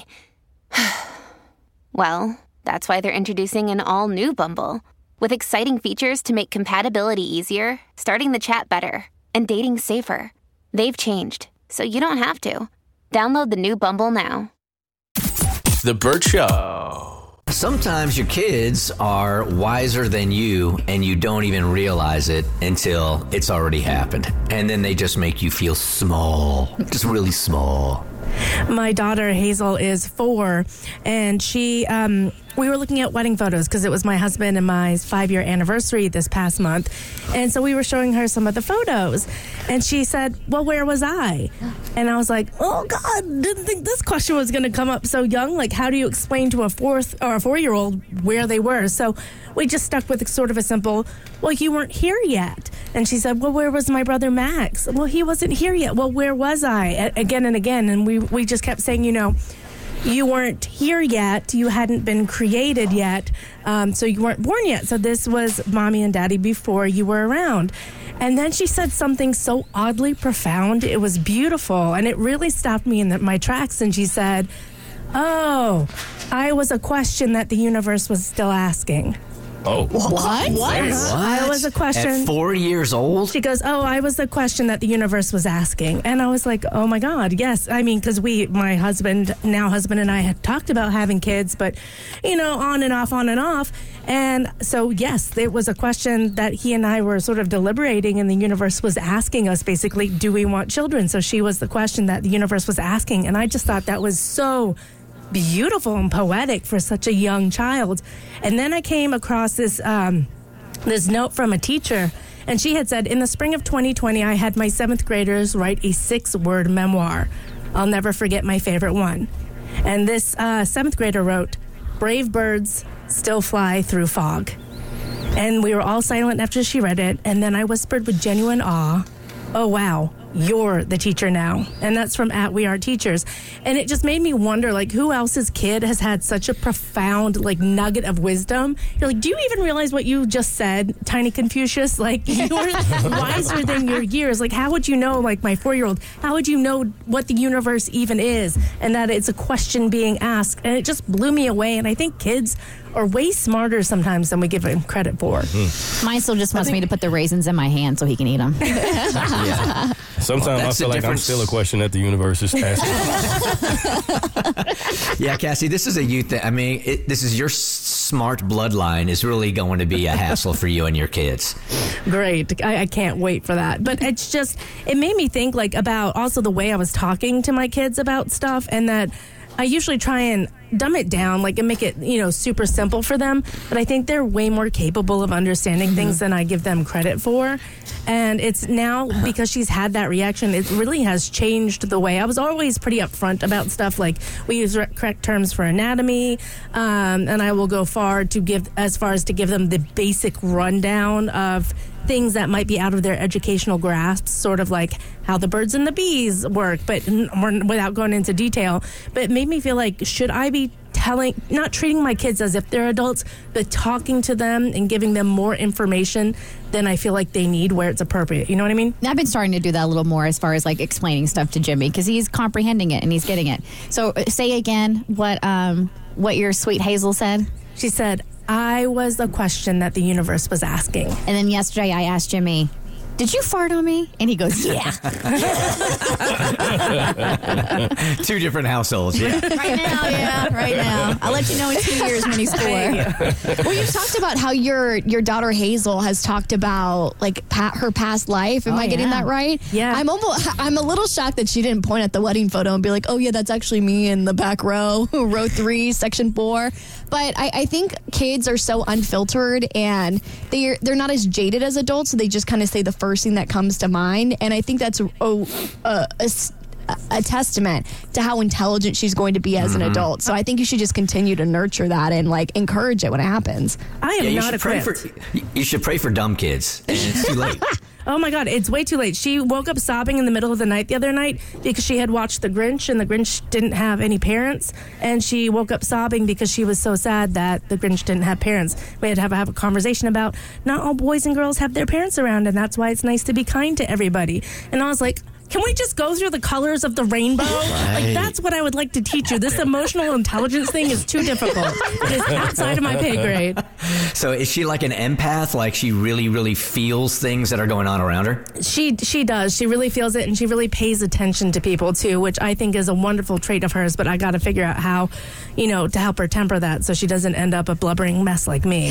Well, that's why they're introducing an all-new Bumble with exciting features to make compatibility easier, starting the chat better, and dating safer. They've changed, so you don't have to. Download the new Bumble now. The Burt Show. Sometimes your kids are wiser than you, and you don't even realize it until it's already happened. And then they just make you feel small, just really small. My daughter Hazel is four, and she um, we were looking at wedding photos because it was my husband and my five-year anniversary this past month, and so we were showing her some of the photos, and she said, well, where was I? And I was like, oh God, didn't think this question was going to come up so young. Like, how do you explain to a fourth or a four-year-old where they were? So we just stuck with sort of a simple, well, you weren't here yet. And she said, well, where was my brother Max? Well, he wasn't here yet. Well, where was I? A- again and again. And we, we just kept saying, you know, you weren't here yet. You hadn't been created yet. Um, so you weren't born yet. So this was mommy and daddy before you were around. And then she said something so oddly profound. It was beautiful. And it really stopped me in the, my tracks. And she said, oh, I was a question that the universe was still asking. Oh. What? What? What? I was a question. At four years old? She goes, oh, I was the question that the universe was asking. And I was like, oh, my God, yes. I mean, because we, my husband, now husband and I had talked about having kids, but, you know, on and off, on and off. And so, yes, it was a question that he and I were sort of deliberating, and the universe was asking us, basically, do we want children? So she was the question that the universe was asking. And I just thought that was so beautiful and poetic for such a young child. And then I came across this um, this note from a teacher, and she had said, in the spring of twenty twenty, I had my seventh graders write a six-word memoir. I'll never forget my favorite one. And this uh, seventh grader wrote, brave birds still fly through fog. And we were all silent after she read it, and then I whispered with genuine awe, oh, wow, you're the teacher now. And that's from at We Are Teachers. And it just made me wonder, like, who else's kid has had such a profound, like, nugget of wisdom? You're like, do you even realize what you just said, Tiny Confucius? Like, you're wiser than your years. Like, how would you know, like, my four-year-old, how would you know what the universe even is? And that it's a question being asked. And it just blew me away. And I think kids are way smarter sometimes than we give them credit for. Mm. Mine still just wants me to put the raisins in my hand so he can eat them. Yeah. Sometimes well, I feel like difference. I'm still a question that the universe is asking. Yeah, Cassie, this is a youth thing. I mean, it, this is your s- smart bloodline is really going to be a hassle for you and your kids. Great. I, I can't wait for that. But it's just, it made me think like about also the way I was talking to my kids about stuff, and that I usually try and dumb it down, like, and make it, you know, super simple for them. But I think they're way more capable of understanding mm-hmm. things than I give them credit for. And it's now, because she's had that reaction, it really has changed the way. I was always pretty upfront about stuff, like we use correct terms for anatomy, um, and I will go far to give, as far as to give them the basic rundown of things that might be out of their educational grasp, sort of like how the birds and the bees work, but n- without going into detail. But it made me feel like, should I be telling, not treating my kids as if they're adults, but talking to them and giving them more information than I feel like they need where it's appropriate. You know what I mean? I've been starting to do that a little more as far as like explaining stuff to Jimmy, because he's comprehending it and he's getting it. So uh, say again what um, what your sweet Hazel said. She said, I was the question that the universe was asking. And then yesterday I asked Jimmy, did you fart on me? And he goes, yeah. Two different households, yeah. Right now, yeah, right now. I'll let you know in two years when he's four. Well, you've talked about how your your daughter Hazel has talked about like pa- her past life. Am oh, I getting yeah. that right? Yeah. I'm almost, I'm a little shocked that she didn't point at the wedding photo and be like, oh yeah, that's actually me in the back row, row three, section four. But I, I think kids are so unfiltered and they're they're not as jaded as adults, so they just kind of say the first thing that comes to mind. And I think that's a, a, a, a testament to how intelligent she's going to be as mm-hmm. an adult. So I think you should just continue to nurture that and like encourage it when it happens. I am yeah, not equipped. For, you should pray for dumb kids, and it's too late. Oh my God, it's way too late. She woke up sobbing in the middle of the night the other night because she had watched The Grinch, and The Grinch didn't have any parents. And she woke up sobbing because she was so sad that The Grinch didn't have parents. We had to have, have a conversation about not all boys and girls have their parents around, and that's why it's nice to be kind to everybody. And I was like, can we just go through the colors of the rainbow? Right. Like, that's what I would like to teach you. This emotional intelligence thing is too difficult. It is outside of my pay grade. So is she like an empath? Like she really, really feels things that are going on around her? She she does. She really feels it, and she really pays attention to people, too, which I think is a wonderful trait of hers, but I got to figure out how, you know, to help her temper that so she doesn't end up a blubbering mess like me.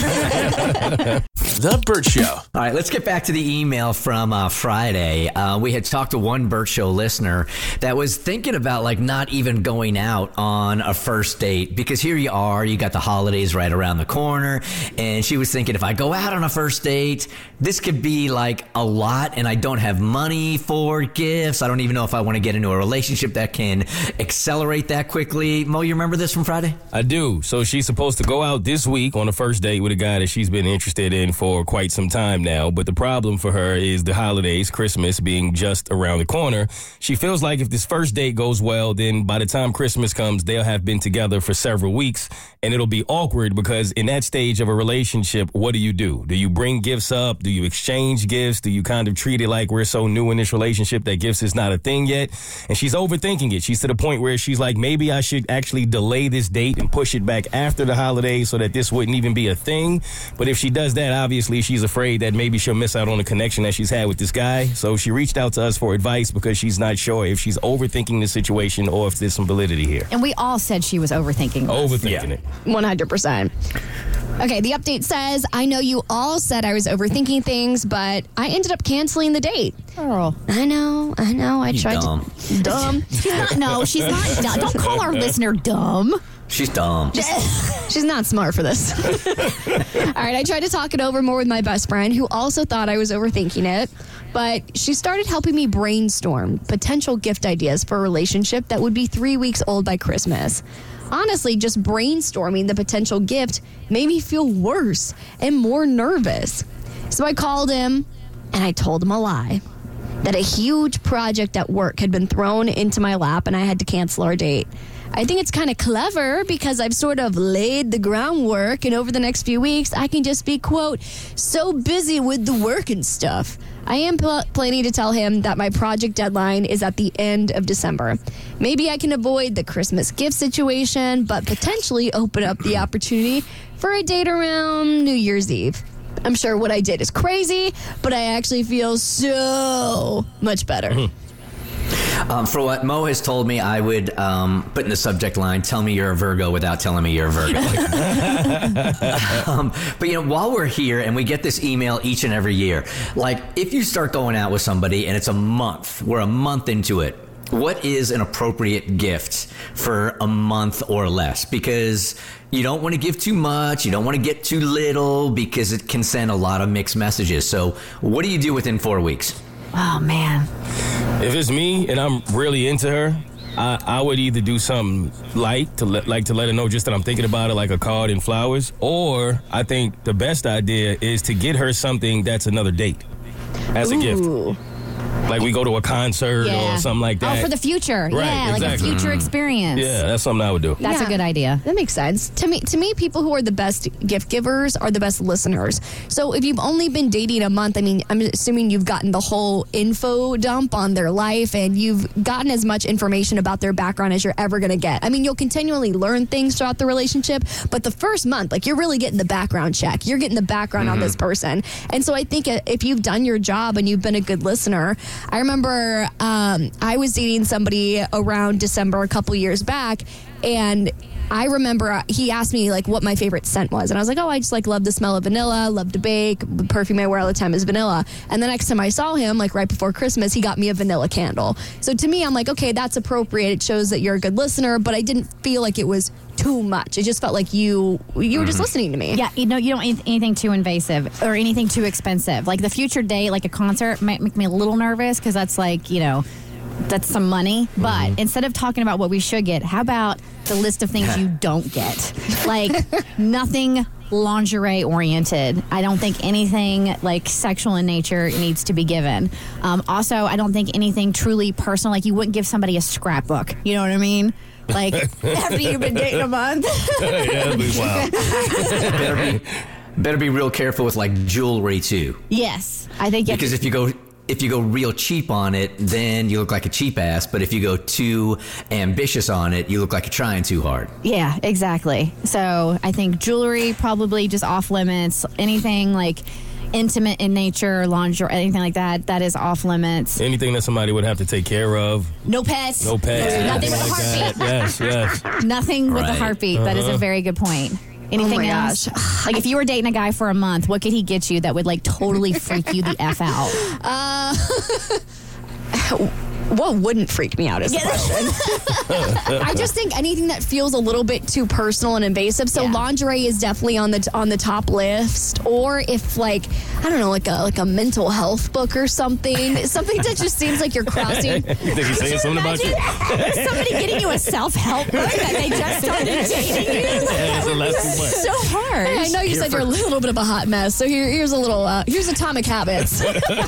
The Burt Show. All right, let's get back to the email from uh, Friday. Uh, we had talked to one Burt Show listener that was thinking about like not even going out on a first date because here you are, you got the holidays right around the corner, and she was thinking if I go out on a first date, this could be like a lot, and I don't have money for gifts. I don't even know if I want to get into a relationship that can accelerate that quickly. Mo, you remember this from Friday? I do. So she's supposed to go out this week on a first date with a guy that she's been interested in for quite some time now. But the problem for her is the holidays, Christmas being just around the corner. She feels like if this first date goes well, then by the time Christmas comes, they'll have been together for several weeks. And it'll be awkward because in that stage of a relationship, what do you do? Do you bring gifts up? Do you exchange gifts? Do you kind of treat it like we're so new in this relationship that gifts is not a thing yet? And she's overthinking it. She's to the point where she's like, maybe I should actually delay this date and push it back after the holidays so that this wouldn't even be a thing. But if she does that, obviously she's afraid that maybe she'll miss out on the connection that she's had with this guy. So she reached out to us for advice because she's not sure if she's overthinking the situation or if there's some validity here. And we all said she was overthinking this. Overthinking it. one hundred percent. Okay, the update says, I know you all said I was overthinking things, but I ended up canceling the date. Oh. I know, I know. I You tried dumb. to. Dumb. She's not, no, she's not dumb. Don't call our listener dumb. She's dumb. She's not smart for this. All right, I tried to talk it over more with my best friend, who also thought I was overthinking it. But she started helping me brainstorm potential gift ideas for a relationship that would be three weeks old by Christmas. Honestly, just brainstorming the potential gift made me feel worse and more nervous. So I called him and I told him a lie. That a huge project at work had been thrown into my lap and I had to cancel our date. I think it's kind of clever because I've sort of laid the groundwork, and over the next few weeks, I can just be, quote, so busy with the work and stuff. I am pl- planning to tell him that my project deadline is at the end of December. Maybe I can avoid the Christmas gift situation, but potentially open up the opportunity for a date around New Year's Eve. I'm sure what I did is crazy, but I actually feel so much better. Mm-hmm. Um, for what Mo has told me, I would um, put in the subject line, tell me you're a Virgo without telling me you're a Virgo. um, but, you know, while we're here and we get this email each and every year, like if you start going out with somebody and it's a month, we're a month into it, what is an appropriate gift for a month or less? Because you don't want to give too much. You don't want to get too little because it can send a lot of mixed messages. So what do you do within four weeks? Oh, man. If it's me and I'm really into her, I, I would either do something light to let, like to let her know just that I'm thinking about it, like a card and flowers, or I think the best idea is to get her something that's another date as a Ooh. gift. Like we go to a concert Yeah. or something like that. Oh, for the future. Right, yeah, like exactly. a future experience. Yeah, that's something I would do. That's Yeah. a good idea. That makes sense. To me, to me, people who are the best gift givers are the best listeners. So if you've only been dating a month, I mean, I'm assuming you've gotten the whole info dump on their life and you've gotten as much information about their background as you're ever going to get. I mean, you'll continually learn things throughout the relationship, but the first month, like, you're really getting the background check. You're getting the background Mm-hmm. on this person. And so I think if you've done your job and you've been a good listener, I remember um, I was dating somebody around December a couple years back, and I remember he asked me like what my favorite scent was, and I was like, oh, I just like love the smell of vanilla, love to bake, the perfume I wear all the time is vanilla. And the next time I saw him, like right before Christmas, he got me a vanilla candle. So to me, I'm like, okay, that's appropriate. It shows that you're a good listener, but I didn't feel like it was too much. It just felt like you you were just listening to me. Yeah, you know, you don't need anything too invasive or anything too expensive. Like the future date, like a concert, might make me a little nervous because that's like, you know, that's some money. But Mm-hmm. instead of talking about what we should get, how about the list of things you don't get? Like nothing lingerie oriented. I don't think anything like sexual in nature needs to be given. Um, also, I don't think anything truly personal. Like you wouldn't give somebody a scrapbook. You know what I mean? Like after you've been dating a month. Yeah, that'd be wild. better, be, better be real careful with like jewelry too. Yes, I think. Because if you go if you go real cheap on it, then you look like a cheap ass. But if you go too ambitious on it, you look like you're trying too hard. Yeah, exactly. So I think jewelry probably just off limits. Anything like intimate in nature, lingerie, anything like that, that is off limits. Anything that somebody would have to take care of. No pets. No pets. Nothing with a like heartbeat. That. Yes, yes. Nothing with a Right. heartbeat. That is a Uh-huh. very good point. Anything Oh my else? Like if you were dating a guy for a month, what could he get you that would like totally freak you the F out? Uh, what wouldn't freak me out is the question. I just think anything that feels a little bit too personal and invasive. So lingerie is definitely on the on the top list. Or if like I don't know, like a like a mental health book or something, something that just seems like you're crossing. You think he's saying something about you? Somebody getting you a self-help book that they just started dating you? Yeah, so that's too much. So hard. Hey, I know you Here said for- you're a little bit of a hot mess, so here, here's a little, uh, here's Atomic Habits.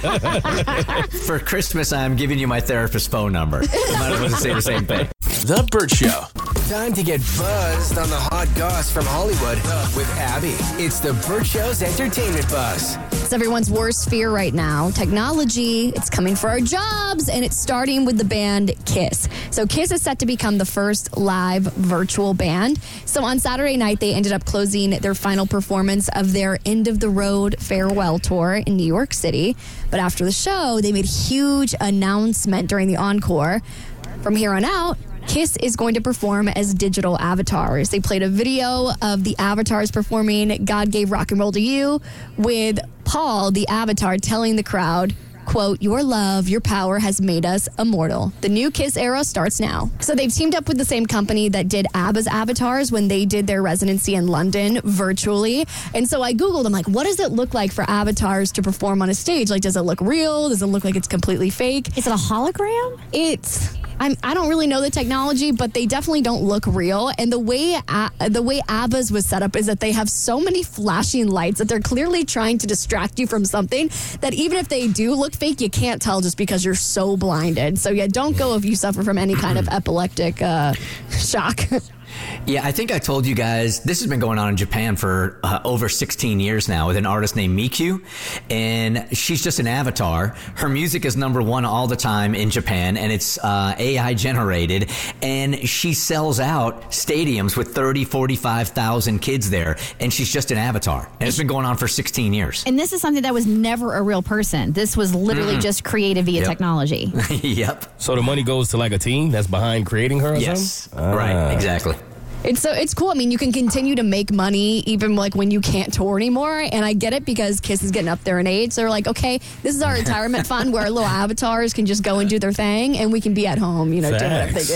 For Christmas, I'm giving you my therapist's phone number. Might as well say the same thing. The Burt Show. Time to get buzzed on the hot goss from Hollywood with Abby. It's the Burt Show's entertainment buzz. It's everyone's worst fear right now. Technology, it's coming for our jobs, and it's starting with the band Kiss. So Kiss is set to become the first live virtual band. So on Saturday night, they ended up closing their final performance of their End of the Road farewell tour in New York City. But after the show, they made a huge announcement during the encore. From here on out, Kiss is going to perform as digital avatars. They played a video of the avatars performing God Gave Rock and Roll to You, with Paul, the avatar, telling the crowd, quote, "Your love, your power has made us immortal. The new Kiss era starts now." So they've teamed up with the same company that did ABBA's avatars when they did their residency in London virtually. And so I Googled, I'm like, what does it look like for avatars to perform on a stage? Like, does it look real? Does it look like it's completely fake? Is it a hologram? It's... I'm, I don't really know the technology, but they definitely don't look real. And the way A- the way ABBA's was set up is that they have so many flashing lights that they're clearly trying to distract you from something that even if they do look fake, you can't tell just because you're so blinded. So yeah, don't go if you suffer from any kind of epileptic uh, shock. Yeah, I think I told you guys, this has been going on in Japan for uh, over sixteen years now with an artist named Miku, and she's just an avatar. Her music is number one all the time in Japan, and it's uh, A I generated, and she sells out stadiums with thirty, forty-five thousand kids there, and she's just an avatar. And it's been going on for sixteen years. And this is something that was never a real person. This was literally Mm. just created via Yep. technology. Yep. So the money goes to like a team that's behind creating her or Yes. something? Right, Ah. exactly. It's so it's cool. I mean, you can continue to make money even like when you can't tour anymore. And I get it because Kiss is getting up there in age. So they're like, okay, this is our retirement fund where our little avatars can just go and do their thing, and we can be at home, you know, doing whatever they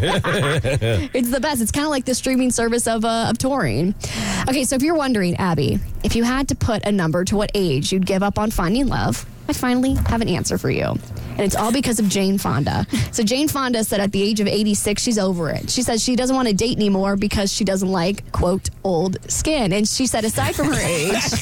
do. It's the best. It's kind of like the streaming service of uh, of touring. Okay, so if you're wondering, Abby, if you had to put a number to what age you'd give up on finding love, I finally have an answer for you. And it's all because of Jane Fonda. So Jane Fonda said at the age of eighty-six, she's over it. She says she doesn't want to date anymore because she doesn't like, quote, old skin. And she said aside from her age,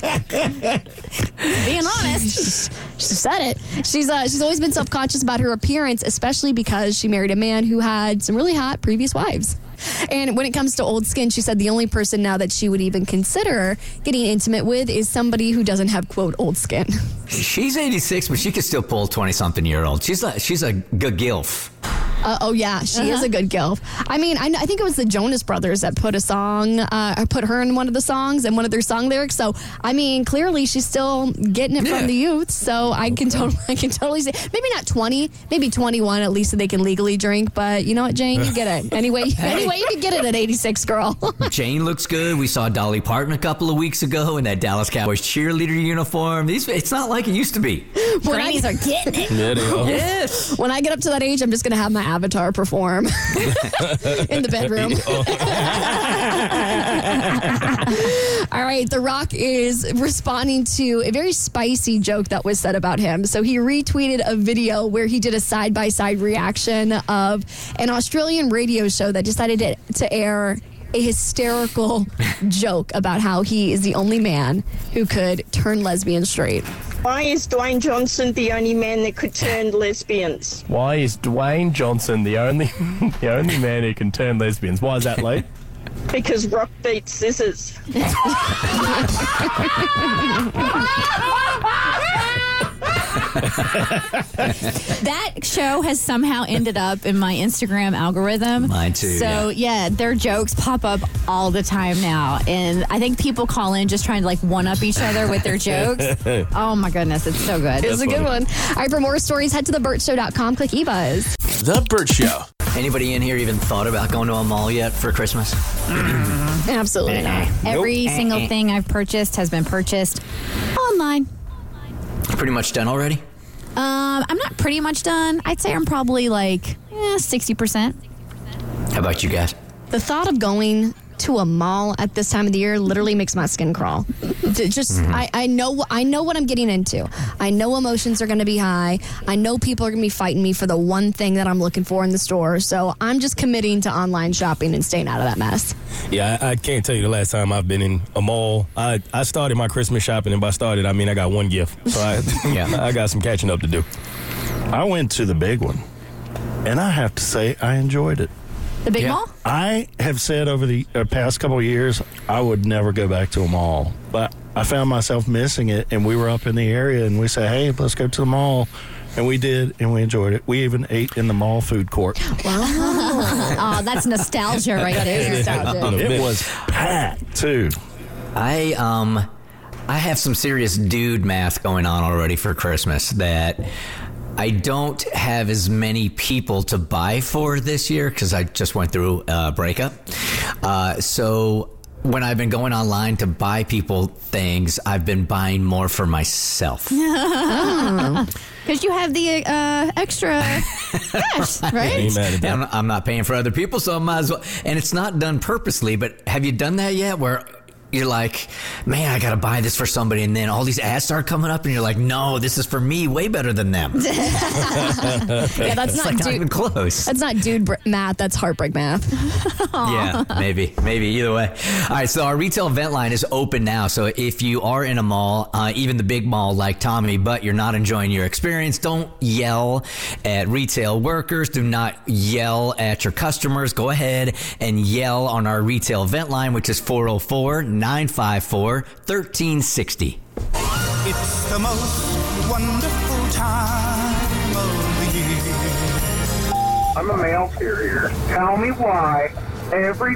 being honest, she said it. She's uh, she's always been self-conscious about her appearance, especially because she married a man who had some really hot previous wives. And when it comes to old skin, she said the only person now that she would even consider getting intimate with is somebody who doesn't have, quote, old skin. She's eighty-six, but she could still pull a twenty-something-year-old. She's a, she's a good gilf. Uh, oh yeah, she is a good gilf. I mean, I, I think it was the Jonas Brothers that put a song, uh, or put her in one of the songs and one of their song lyrics. So I mean, clearly she's still getting it Yeah. from the youth. So I can totally, I can totally say maybe not twenty, maybe twenty-one at least, so they can legally drink. But you know what, Jane, you get it anyway. Anyway, you can get it at eighty-six, girl. Jane looks good. We saw Dolly Parton a couple of weeks ago in that Dallas Cowboys cheerleader uniform. These, it's not like it used to be. Grannies are getting it. Yeah, they are. Yes. When I get up to that age, I'm just gonna have my avatar perform in the bedroom. All right, The Rock is responding to a very spicy joke that was said about him. So he retweeted a video where he did a side-by-side reaction of an Australian radio show that decided to, to air a hysterical joke about how he is the only man who could turn lesbian straight. Why is Dwayne Johnson the only man that could turn lesbians? Why is Dwayne Johnson the only the only man who can turn lesbians? Why is that, Lee? Because rock beats scissors. That show has somehow ended up in my Instagram algorithm. Mine too, So, yeah. yeah, their jokes pop up all the time now. And I think people call in just trying to, like, one-up each other with their jokes. Oh, my goodness. It's so good. It's a good one. All right, for more stories, head to the burt show dot com. Click eBuzz. The Burt Show. Anybody in here even thought about going to a mall yet for Christmas? Absolutely not. Every Nope. single thing I've purchased has been purchased online. Pretty much done already? Um, I'm not pretty much done. I'd say I'm probably like eh, sixty percent. How about you guys? The thought of going to a mall at this time of the year literally makes my skin crawl. J- Just, Mm-hmm. I, I know, I know what I'm getting into. I know emotions are going to be high. I know people are going to be fighting me for the one thing that I'm looking for in the store. So I'm just committing to online shopping and staying out of that mess. Yeah, I, I can't tell you the last time I've been in a mall. I, I started my Christmas shopping, and by started, I mean I got one gift. So I, Yeah. I got some catching up to do. I went to the big one, and I have to say I enjoyed it. The big Yeah. mall? I have said over the uh, past couple of years I would never go back to a mall, but I found myself missing it, and we were up in the area, and we said, hey, let's go to the mall. And we did, and we enjoyed it. We even ate in the mall food court. Oh, that's nostalgia right there. Nostalgia. It was packed, too. I um I have some serious dude math going on already for Christmas that I don't have as many people to buy for this year because I just went through a breakup. Uh, so when I've been going online to buy people things, I've been buying more for myself. Because you have the uh, extra cash, right? Ain't mad at that. I'm, I'm not paying for other people, so I might as well. And it's not done purposely, but have you done that yet? Where you're like, man, I got to buy this for somebody, and then all these ads start coming up, and you're like, no, this is for me, way better than them. Yeah, that's It's not like not dude. even close. That's not dude br- math. That's heartbreak math. Yeah, maybe, maybe either way. All right, so our retail event line is open now. So if you are in a mall, uh, even the big mall like Tommy, but you're not enjoying your experience, don't yell at retail workers. Do not yell at your customers. Go ahead and yell on our retail event line, which is four oh four, nine five four, one three six oh. It's the most wonderful time of the year. I'm a mail carrier. Tell me why every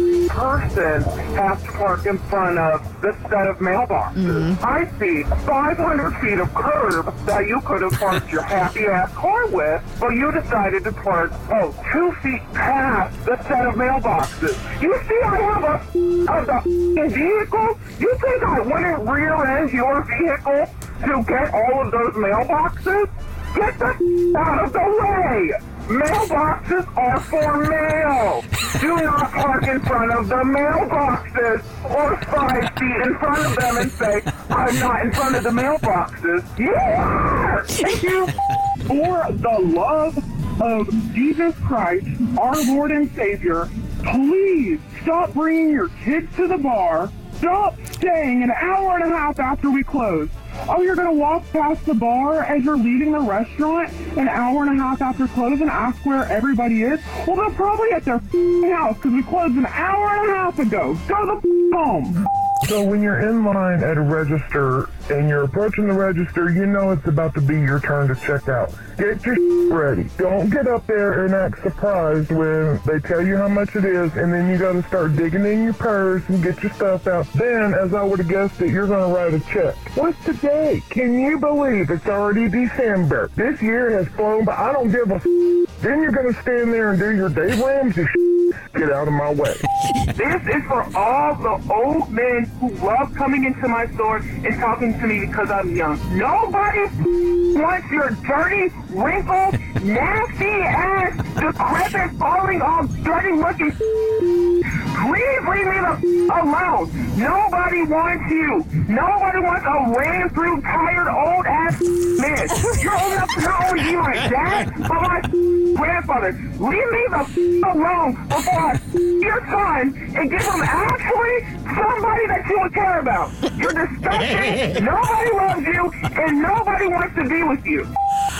person has to park in front of this set of mailboxes. Mm-hmm. I see five hundred feet of curb that you could have parked your happy-ass car with, but you decided to park, oh, two feet past the set of mailboxes. You see I have a, a the vehicle? You think I wouldn't rear-end your vehicle to get all of those mailboxes? Get the out of the way! Mailboxes are for mail! Do not park in front of the mailboxes or five feet in front of them and say, I'm not in front of the mailboxes. You are! Thank you for the love of Jesus Christ, our Lord and Savior. Please stop bringing your kids to the bar. Stop staying an hour and a half after we close. Oh, you're going to walk past the bar as you're leaving the restaurant an hour and a half after close and ask where everybody is? Well, they're probably at their house because we closed an hour and a half ago. Go the home. So when you're in line at a register and you're approaching the register, you know it's about to be your turn to check out. Get your ready. Don't get up there and act surprised when they tell you how much it is, and then you got to start digging in your purse and get your stuff out. Then, as I would have guessed it, you're going to write a check. What's today? Can you believe it's already December? This year has flown by. I don't give a f***. Then you're going to stand there and do your Dave Ramsey shit. Get out of my way. This is for all the old men who love coming into my store and talking to me because I'm young. Nobody wants your dirty, wrinkled, nasty-ass, decrepit, falling off, dirty-looking. Please leave me the alone. Nobody wants you. Nobody wants a ran-through, tired, old-ass man. You're old enough to not only be my dad, but my grandfather. Leave me the alone before I your son and give him actually somebody that you would care about. You're disgusting. Nobody loves you, and nobody wants to be with you.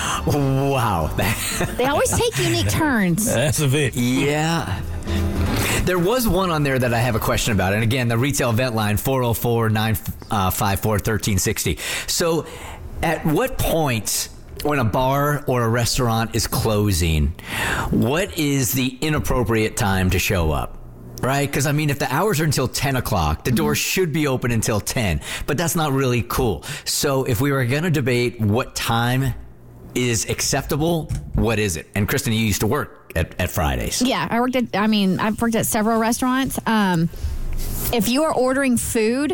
Wow. They always take unique turns. That's a bit. Yeah. There was one on there that I have a question about. And again, the retail event line, four oh four, nine five four, one three six oh. So At what point, when a bar or a restaurant is closing, what is the inappropriate time to show up? Right? Because, I mean, if the hours are until ten o'clock, the doors should be open until ten. But that's not really cool. So if we were going to debate what time is acceptable, what is it? And Kristen, you used to work at, at Fridays. Yeah, I worked at, I mean, I've worked at several restaurants. Um, if you are ordering food,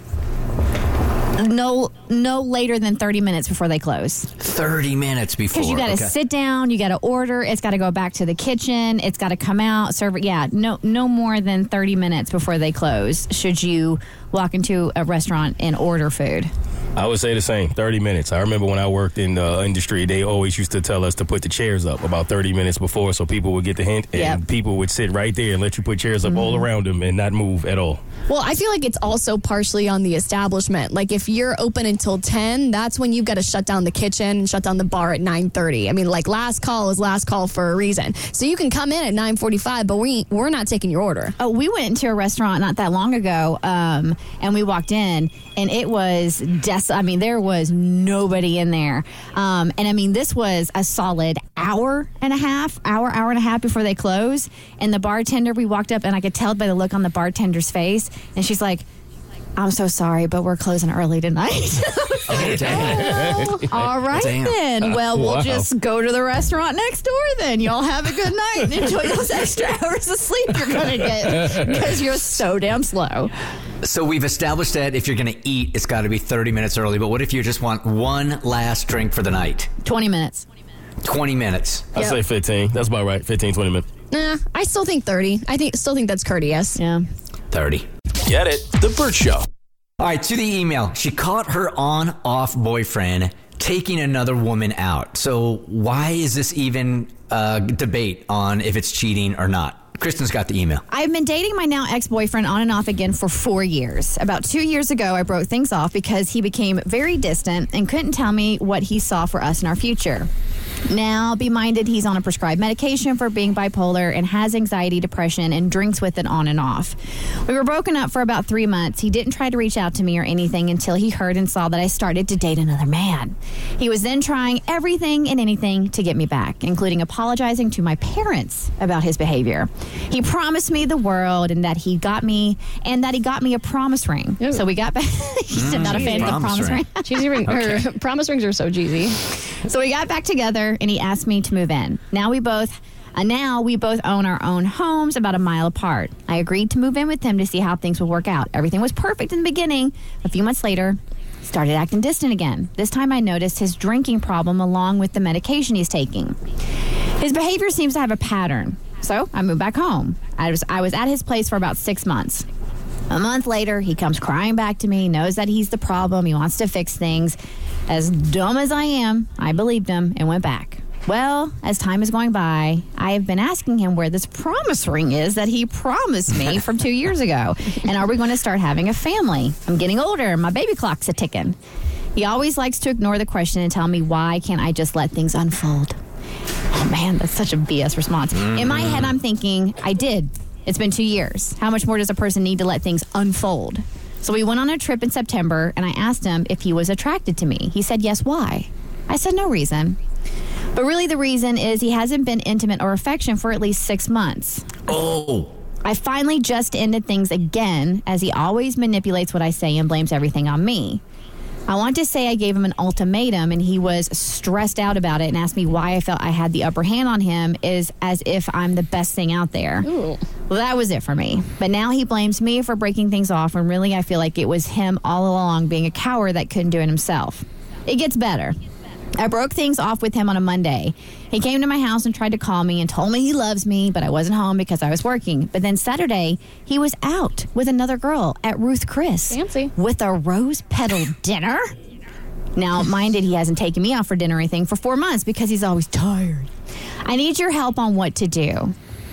no no later than thirty minutes before they close. thirty minutes before. Because you got to okay. sit down, you got to order, it's got to go back to the kitchen, it's got to come out, serve it. Yeah, no, no more than thirty minutes before they close should you walk into a restaurant and order food. I would say the same, thirty minutes. I remember when I worked in the industry, they always used to tell us to put the chairs up about thirty minutes before so people would get the hint, and Yep. people would sit right there and let you put chairs up all around them and not move at all. Well, I feel like it's also partially on the establishment. Like if you're open until ten, that's when you've got to shut down the kitchen and shut down the bar at nine thirty. I mean, like last call is last call for a reason. So you can come in at nine forty-five, but we, we're not taking your order. Oh, we went into a restaurant not that long ago, um, and we walked in, and it was des- I mean, there was nobody in there. Um, and I mean, this was a solid hour and a half, hour, hour and a half before they closed. And the bartender, we walked up, and I could tell by the look on the bartender's face, and she's like, I'm so sorry, but we're closing early tonight. Oh, damn. Oh, all right, Damn. then. Well, we'll Wow. just go to the restaurant next door then. Y'all have a good night and enjoy those extra hours of sleep you're going to get because you're so damn slow. So we've established that if you're going to eat, it's got to be thirty minutes early. But what if you just want one last drink for the night? twenty minutes. twenty minutes. I'd Yep. say fifteen. That's about right, fifteen, twenty minutes. Nah, I still think thirty. I think still think that's courteous. Yeah. thirty. Get it? The Burt Show. All right, to the email. She caught her on-off boyfriend taking another woman out. So why is this even a debate on if it's cheating or not? Kristen's got the email. I've been dating my now ex-boyfriend on and off again for four years. About two years ago, I broke things off because he became very distant and couldn't tell me what he saw for us in our future. Now, be minded, he's on a prescribed medication for being bipolar and has anxiety, depression, and drinks with it on and off. We were broken up for about three months. He didn't try to reach out to me or anything until he heard and saw that I started to date another man. He was then trying everything and anything to get me back, including apologizing to my parents about his behavior. He promised me the world and that he got me and that he got me a promise ring. Ooh. So we got back. He's not a fan of the Promise promise ring. ring. Cheesy ring, Okay. or promise rings are so cheesy. So we got back together, and he asked me to move in. Now we both, uh, now we both own our own homes about a mile apart. I agreed to move in with him to see how things would work out. Everything was perfect in the beginning. A few months later, he started acting distant again. This time, I noticed his drinking problem along with the medication he's taking. His behavior seems to have a pattern. So I moved back home. I was I was at his place for about six months. A month later, he comes crying back to me, knows that he's the problem. He wants to fix things. As dumb as I am, I believed him and went back. Well, as time is going by, I have been asking him where this promise ring is that he promised me from two years ago. And are we going to start having a family? I'm getting older and my baby clock's a ticking. He always likes to ignore the question and tell me, why can't I just let things unfold? Oh, man, that's such a B S response. In my head, I'm thinking, I did. It's been two years. How much more does a person need to let things unfold? So we went on a trip in September, and I asked him if he was attracted to me. He said, yes, why? I said, no reason. But really the reason is he hasn't been intimate or affection for at least six months. Oh. I finally just ended things again, as he always manipulates what I say and blames everything on me. I want to say I gave him an ultimatum, and he was stressed out about it and asked me why I felt I had the upper hand on him, is as if I'm the best thing out there. Ooh. Well, that was it for me. But now he blames me for breaking things off, and really I feel like it was him all along being a coward that couldn't do it himself. It gets better. I broke things off with him on a Monday. He came to my house and tried to call me and told me he loves me, but I wasn't home because I was working. But then Saturday, he was out with another girl at Ruth Chris. Fancy. With a rose petal dinner. Now, minded, he hasn't taken me out for dinner or anything for four months because he's always tired. I need your help on what to do.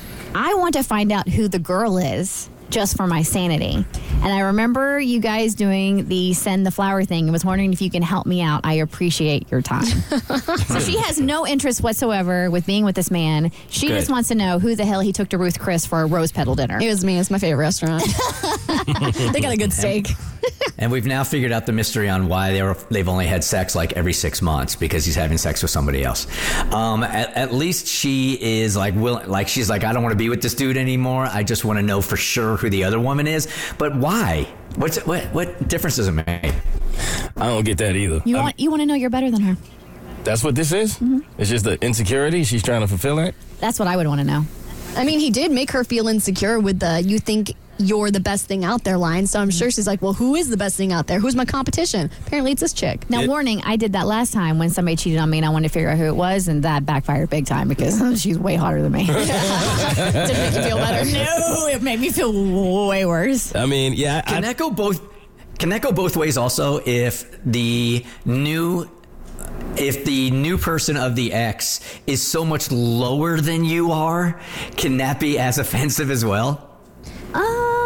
I want to find out who the girl is, just for my sanity. And I remember you guys doing the send the flower thing and was wondering if you can help me out. I appreciate your time. So she has no interest whatsoever with being with this man. She Good. just wants to know who the hell he took to Ruth Chris for a rose petal dinner. It was me. It's my favorite restaurant. They got a good steak. And we've now figured out the mystery on why they were, they've only had sex like every six months because he's having sex with somebody else. Um, at, at least she is like, will, like she's like, I don't want to be with this dude anymore. I just want to know for sure who the other woman is. But why? What's what? What difference does it make? I don't get that either. You I want you want to know you're better than her. That's what this is? Mm-hmm. It's just the insecurity she's trying to fulfill that? That's what I would want to know. I mean, he did make her feel insecure with the "you think you're the best thing out there" line. So I'm sure she's like, well, who is the best thing out there? Who's my competition? Apparently it's this chick. Now, It- warning, I did that last time when somebody cheated on me and I wanted to figure out who it was, and that backfired big time because she's way hotter than me. Didn't make you feel better. No, it made me feel way worse. I mean, yeah. Can I, that go both? Can that go both ways? Also, if the new, if the new person of the ex is so much lower than you are, can that be as offensive as well? Uh,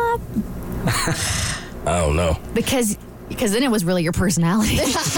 I don't know. because because then it was really your personality.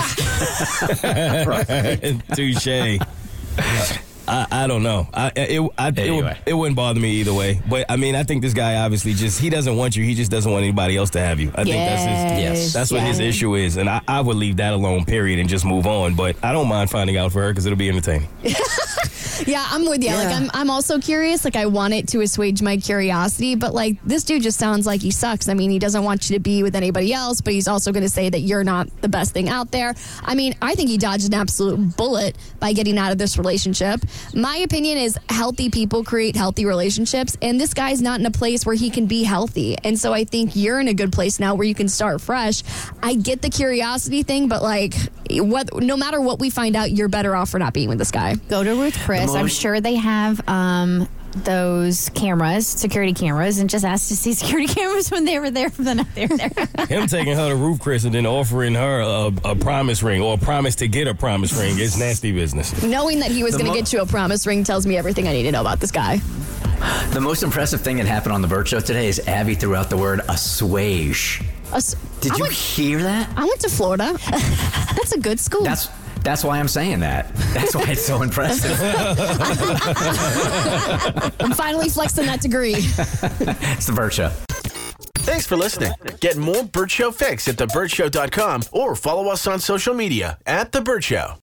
Touche. I, I don't know. I, it, I, it, Anyway. would, it wouldn't bother me either way. But I mean, I think this guy obviously just, he doesn't want you. He just doesn't want anybody else to have you. I think that's his, Yes. that's what his Yes. issue is. And I, I would leave that alone, period, and just move on. But I don't mind finding out for her because it'll be entertaining. Yeah, I'm with you. Like, I'm, I'm also curious. Like, I want it to assuage my curiosity, but like, this dude just sounds like he sucks. I mean, he doesn't want you to be with anybody else, but he's also going to say that you're not the best thing out there. I mean, I think he dodged an absolute bullet by getting out of this relationship. My opinion is healthy people create healthy relationships, and this guy's not in a place where he can be healthy. And so I think you're in a good place now where you can start fresh. I get the curiosity thing, but like, what, no matter what we find out, you're better off for not being with this guy. Go to Ruth Chris. I'm sure they have um, those cameras, security cameras, and just ask to see security cameras when they were there for the night they were there. Him taking her to Roof Chris and then offering her a, a promise ring or a promise to get a promise ring is nasty business. Knowing that he was The going to mo- get you a promise ring tells me everything I need to know about this guy. The most impressive thing that happened on the Burt Show today is Abby threw out the word assuage. Us- Did I you went, hear that? I went to Florida. That's a good school. That's that's why I'm saying that. That's why it's so impressive. I'm finally flexing that degree. It's the Burt Show. Thanks for listening. Get more Burt Show fix at the burt show dot com or follow us on social media at The Burt Show.